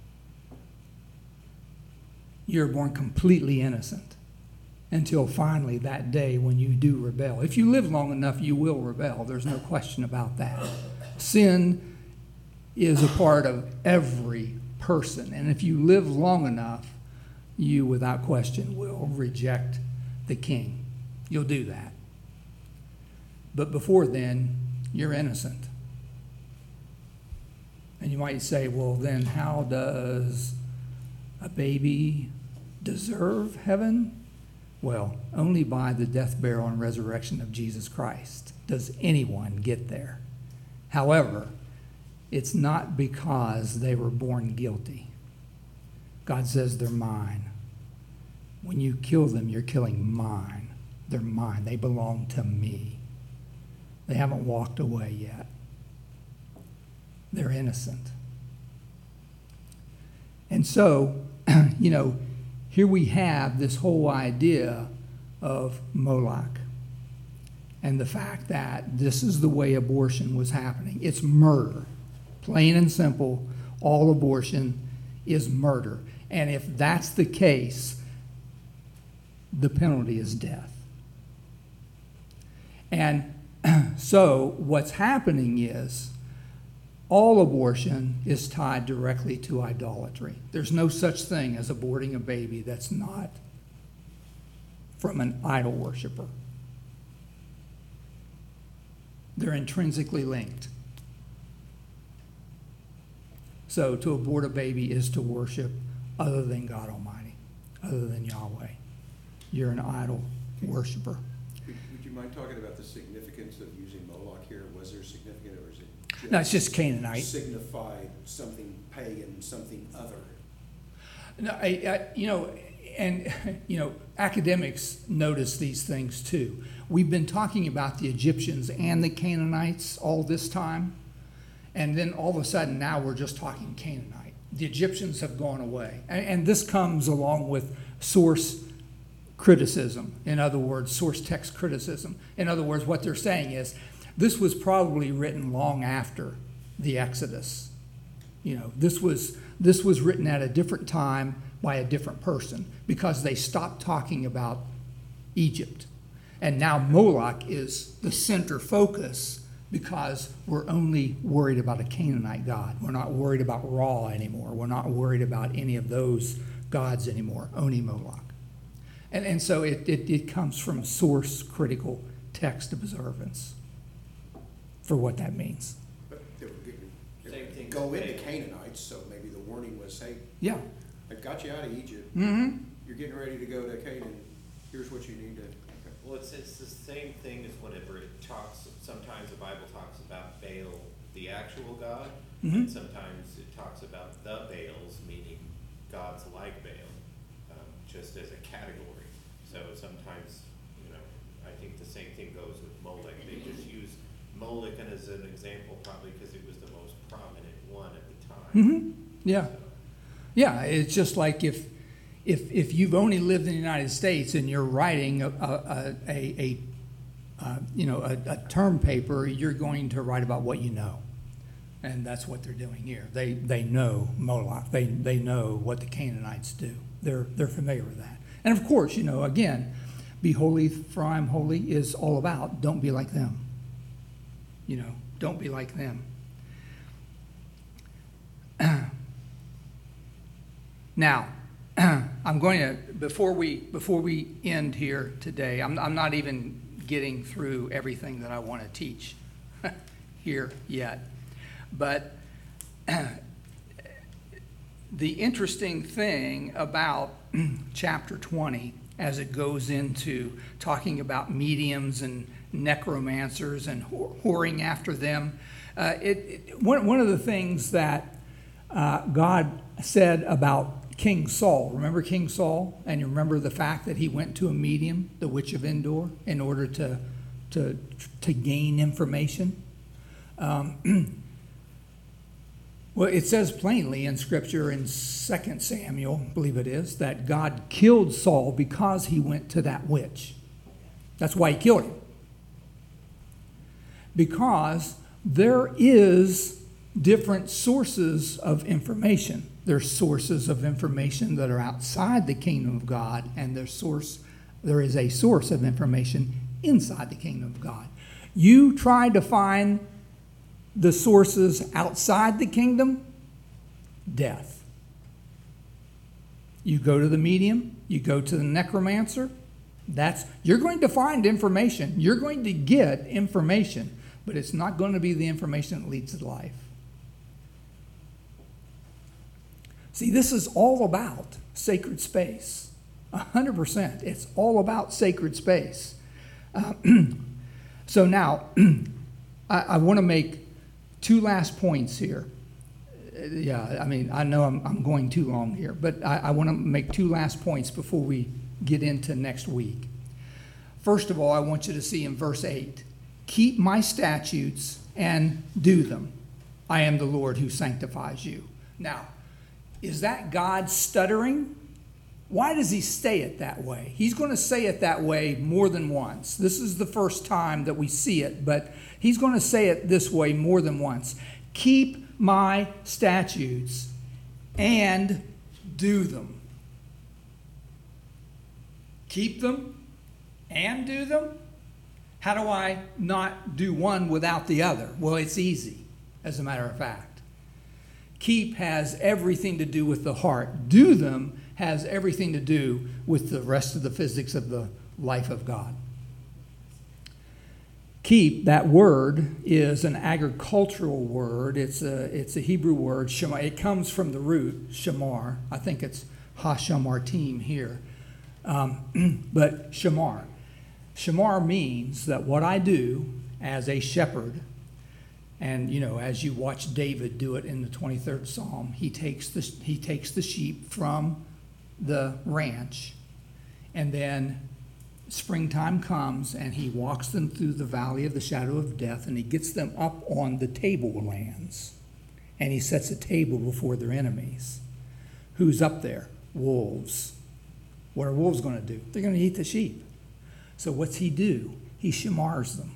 You're born completely innocent until finally that day when you do rebel. If you live long enough, you will rebel. There's no question about that. Sin is a part of every person. And if you live long enough, you, without question, will reject the king. You'll do that. But before then, you're innocent. And you might say, well, then how does a baby deserve heaven? Well, only by the death, burial, and resurrection of Jesus Christ does anyone get there. However, it's not because they were born guilty. God says they're mine. When you kill them, you're killing mine. They're mine. They belong to me. They haven't walked away yet. They're innocent. And so, you know, here we have this whole idea of Moloch. and the fact that this is the way abortion was happening. It's murder. Plain and simple, all abortion is murder. And if that's the case, the penalty is death. And so what's happening is all abortion is tied directly to idolatry. There's no such thing as aborting a baby that's not from an idol worshiper. They're intrinsically linked. So to abort a baby is to worship other than God Almighty, other than Yahweh. You're an idol worshiper. Would, would you mind talking about the significance of using Moloch here? Was there significant, or is it? No, it's just Canaanite. Signify something pagan, something other. No, I, I, you know, and you know, academics notice these things too. We've been talking about the Egyptians and the Canaanites all this time, and then all of a sudden now we're just talking Canaanite. The Egyptians have gone away, and, and this comes along with source criticism. In other words, source text criticism. In other words, what they're saying is this was probably written long after the Exodus. You know, this was this was written at a different time by a different person because they stopped talking about Egypt. And now Moloch is the center focus because we're only worried about a Canaanite god. We're not worried about Ra anymore. We're not worried about any of those gods anymore, only Moloch. And, and so it, it, it comes from source critical text observance for what that means. But they were getting, they Same were thing go with into Balaam. Canaanites, so maybe the warning was, hey, Yeah. I got you out of Egypt. Mm-hmm. You're getting ready to go to Canaan. Here's what you need to. Okay. Well, it's, it's the same thing as whenever it talks, sometimes the Bible talks about Baal, the actual God, Mhm. and sometimes it talks about the Baals, meaning gods like Baal, um, just as a category. So sometimes, you know, I think the same thing goes with Molech. They just use Molech as an example probably because it was the most prominent one at the time. Mm-hmm. Yeah. So, Yeah, it's just like if if if you've only lived in the United States and you're writing a a, a, a uh, you know a, a term paper, you're going to write about what you know, and that's what they're doing here. They they know Moloch. They they know what the Canaanites do. They're they're familiar with that. And of course, you know, again, be holy for I am holy is all about don't be like them. You know, don't be like them. Now, I'm going to, before we before we end here today, I'm, I'm not even getting through everything that I want to teach here yet. But the interesting thing about chapter twenty, as it goes into talking about mediums and necromancers and whoring after them, uh, it, it one, one of the things that uh, God said about King Saul. Remember King Saul? And you remember the fact that he went to a medium, the witch of Endor, in order to to to gain information. Um, well, it says plainly in Scripture in Second Samuel, I believe it is, that God killed Saul because he went to that witch. That's why he killed him. Because there is different sources of information. There's sources of information that are outside the kingdom of God, and there's source, there is a source of information inside the kingdom of God. You try to find the sources outside the kingdom, death. You go to the medium, you go to the necromancer, that's, you're going to find information. You're going to get information, but it's not going to be the information that leads to life. See, this is all about sacred space. A hundred percent. It's all about sacred space. Uh, so now, I, I want to make two last points here. Uh, yeah, I mean, I know I'm, I'm going too long here, but I, I want to make two last points before we get into next week. First of all, I want you to see in verse eight, keep my statutes and do them. I am the Lord who sanctifies you. Now, is that God stuttering? Why does he say it that way? He's going to say it that way more than once. This is the first time that we see it, but he's going to say it this way more than once. Keep my statutes and do them. Keep them and do them? How do I not do one without the other? Well, it's easy, as a matter of fact. Keep has everything to do with the heart. Do them has everything to do with the rest of the physics of the life of God. Keep, that word is an agricultural word. It's a, it's a Hebrew word. Shamar. It comes from the root, shamar. I think it's hashamartim here. Um, but shamar. Shamar means that what I do as a shepherd, and you know, as you watch David do it in the twenty-third Psalm, he takes the, he takes the sheep from the ranch, and then springtime comes and he walks them through the valley of the shadow of death, and he gets them up on the tablelands, and he sets a table before their enemies. Who's up there? Wolves. What are wolves going to do? They're going to eat the sheep. So what's he do? He shamars them.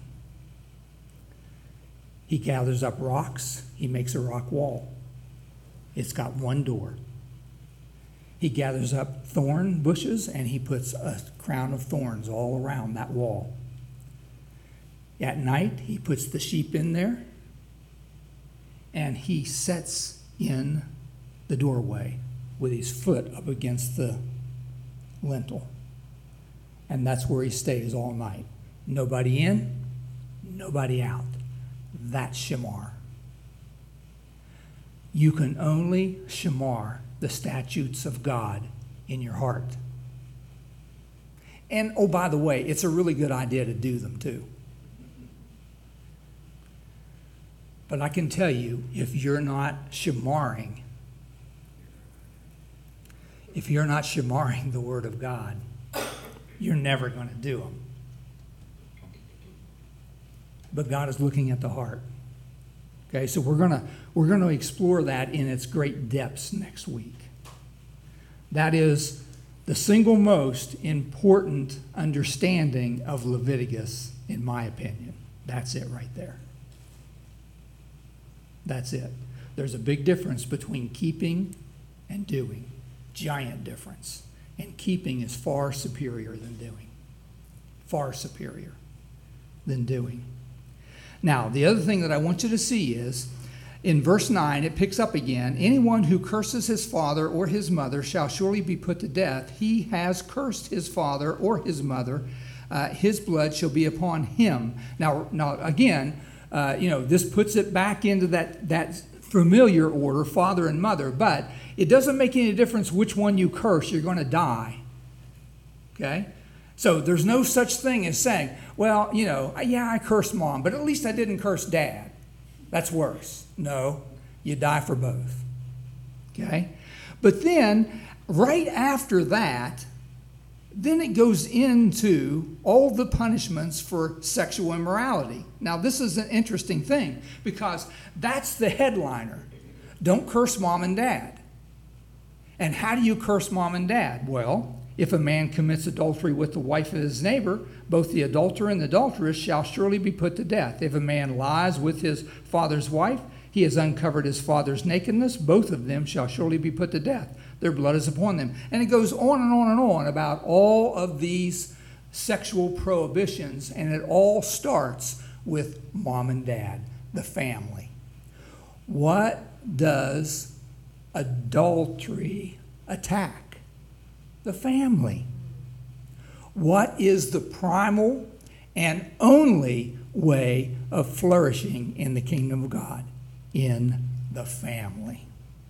He gathers up rocks. He makes a rock wall. It's got one door. He gathers up thorn bushes and he puts a crown of thorns all around that wall. At night, he puts the sheep in there and he sets in the doorway with his foot up against the lintel. And that's where he stays all night. Nobody in, nobody out. That's shamar. You can only shamar the statutes of God in your heart. And, oh, by the way, it's a really good idea to do them too. But I can tell you, if you're not shamaring, if you're not shamaring the Word of God, you're never going to do them. But God is looking at the heart. Okay, so we're gonna we're gonna explore that in its great depths next week. That is the single most important understanding of Leviticus, in my opinion. That's it right there. That's it. There's a big difference between keeping and doing. Giant difference. And keeping is far superior than doing. Far superior than doing. Now, the other thing that I want you to see is, in verse nine, it picks up again. Anyone who curses his father or his mother shall surely be put to death. He has cursed his father or his mother. Uh, his blood shall be upon him. Now, now again, uh, you know, this puts it back into that, that familiar order, father and mother. But it doesn't make any difference which one you curse. You're going to die. Okay? So there's no such thing as saying, well, you know, yeah, I cursed mom, but at least I didn't curse dad. That's worse. No, you die for both. Okay? But then, right after that, then it goes into all the punishments for sexual immorality. Now, this is an interesting thing because that's the headliner. Don't curse mom and dad. And how do you curse mom and dad? Well, if a man commits adultery with the wife of his neighbor, both the adulterer and the adulteress shall surely be put to death. If a man lies with his father's wife, he has uncovered his father's nakedness. Both of them shall surely be put to death. Their blood is upon them. And it goes on and on and on about all of these sexual prohibitions, and it all starts with mom and dad, the family. What does adultery attack? The family. What is the primal and only way of flourishing in the kingdom of God? In the family.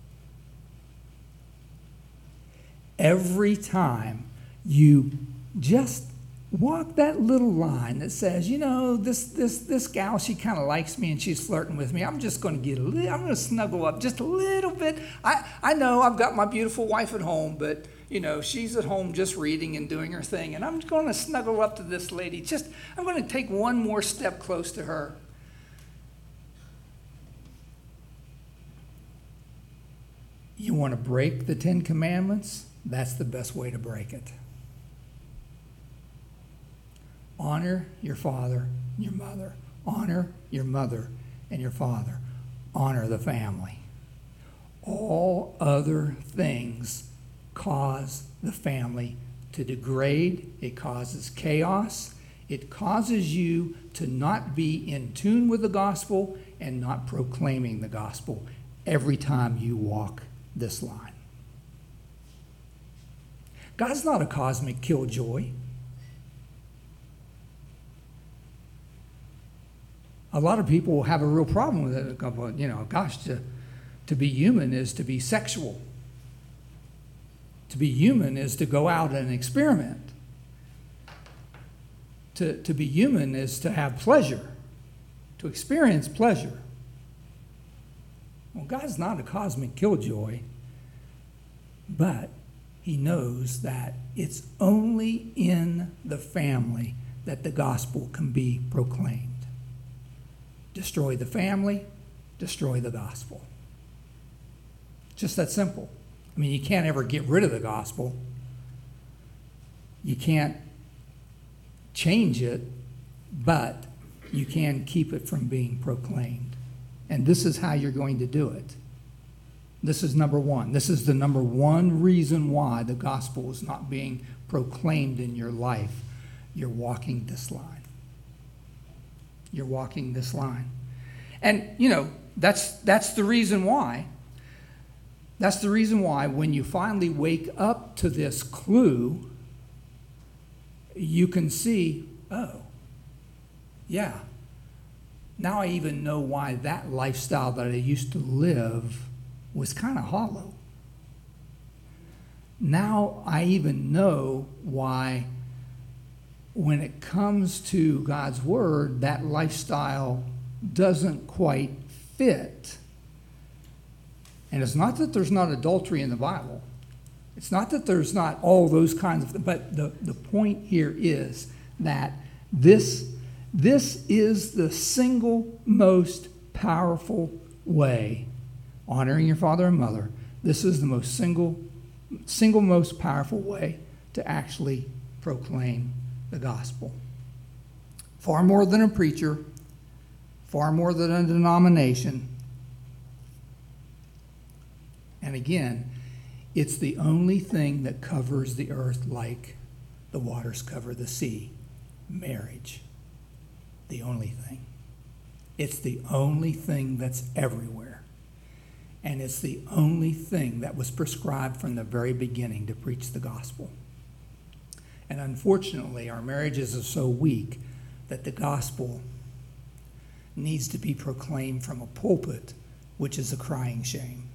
Every time you just walk that little line that says, you know, this this this gal, she kind of likes me and she's flirting with me. I'm just going to get a little, I'm going to snuggle up just a little bit. I, I know I've got my beautiful wife at home, but, you know, she's at home just reading and doing her thing. And I'm going to snuggle up to this lady. Just, I'm going to take one more step close to her. You want to break the Ten Commandments? that's the best way to break it. Honor your father, your mother. Honor your mother and your father. Honor the family. All other things cause the family to degrade. It causes chaos. It causes you to not be in tune with the gospel and not proclaiming the gospel every time you walk this line. God's not a cosmic killjoy. A lot of people have a real problem with it. You know, gosh, to, to be human is to be sexual. To be human is to go out and experiment. To, to be human is to have pleasure, to experience pleasure. Well, God's not a cosmic killjoy, but he knows that it's only in the family that the gospel can be proclaimed. Destroy the family, destroy the gospel. Just that simple. I mean, you can't ever get rid of the gospel. You can't change it, but you can keep it from being proclaimed. And this is how you're going to do it. This is number one. This is the number one reason why the gospel is not being proclaimed in your life. You're walking this line. You're walking this line. And, you know, that's that's the reason why. That's the reason why when you finally wake up to this clue, you can see, oh, yeah, now I even know why that lifestyle that I used to live was kind of hollow. Now I even know why when it comes to God's word, that lifestyle doesn't quite fit. And it's not that there's not adultery in the Bible. It's not that there's not all those kinds of things, but the, the point here is that this, this is the single most powerful way, honoring your father and mother, this is the most single, single most powerful way to actually proclaim the gospel. Far more than a preacher, far more than a denomination. And again, it's the only thing that covers the earth like the waters cover the sea. Marriage. The only thing. It's the only thing that's everywhere. And it's the only thing that was prescribed from the very beginning to preach the gospel. And unfortunately, our marriages are so weak that the gospel needs to be proclaimed from a pulpit, which is a crying shame.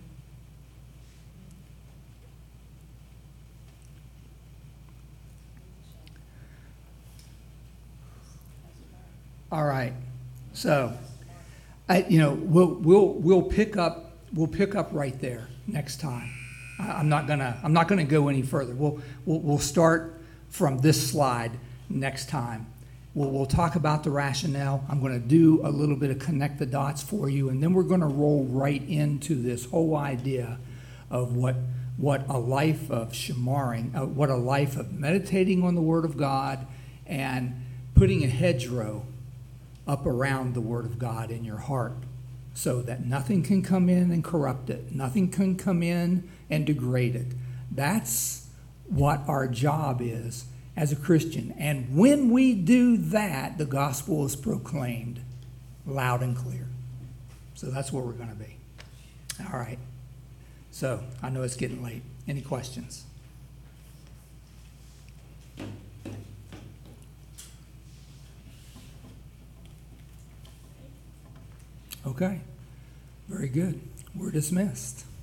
All right, so I, you know, we'll we'll we'll pick up we'll pick up right there next time. I, I'm not gonna I'm not gonna go any further. We'll we'll we'll start from this slide next time. We'll we'll talk about the rationale. I'm going to do a little bit of connect the dots for you, and then we're going to roll right into this whole idea of what what a life of shemaring, uh, what a life of meditating on the Word of God and putting a hedgerow up around the Word of God in your heart so that nothing can come in and corrupt it. Nothing can come in and degrade it. That's what our job is as a Christian. And when we do that, the gospel is proclaimed loud and clear. So that's where we're going to be. All right. So I know it's getting late. Any questions? Okay, very good. We're dismissed.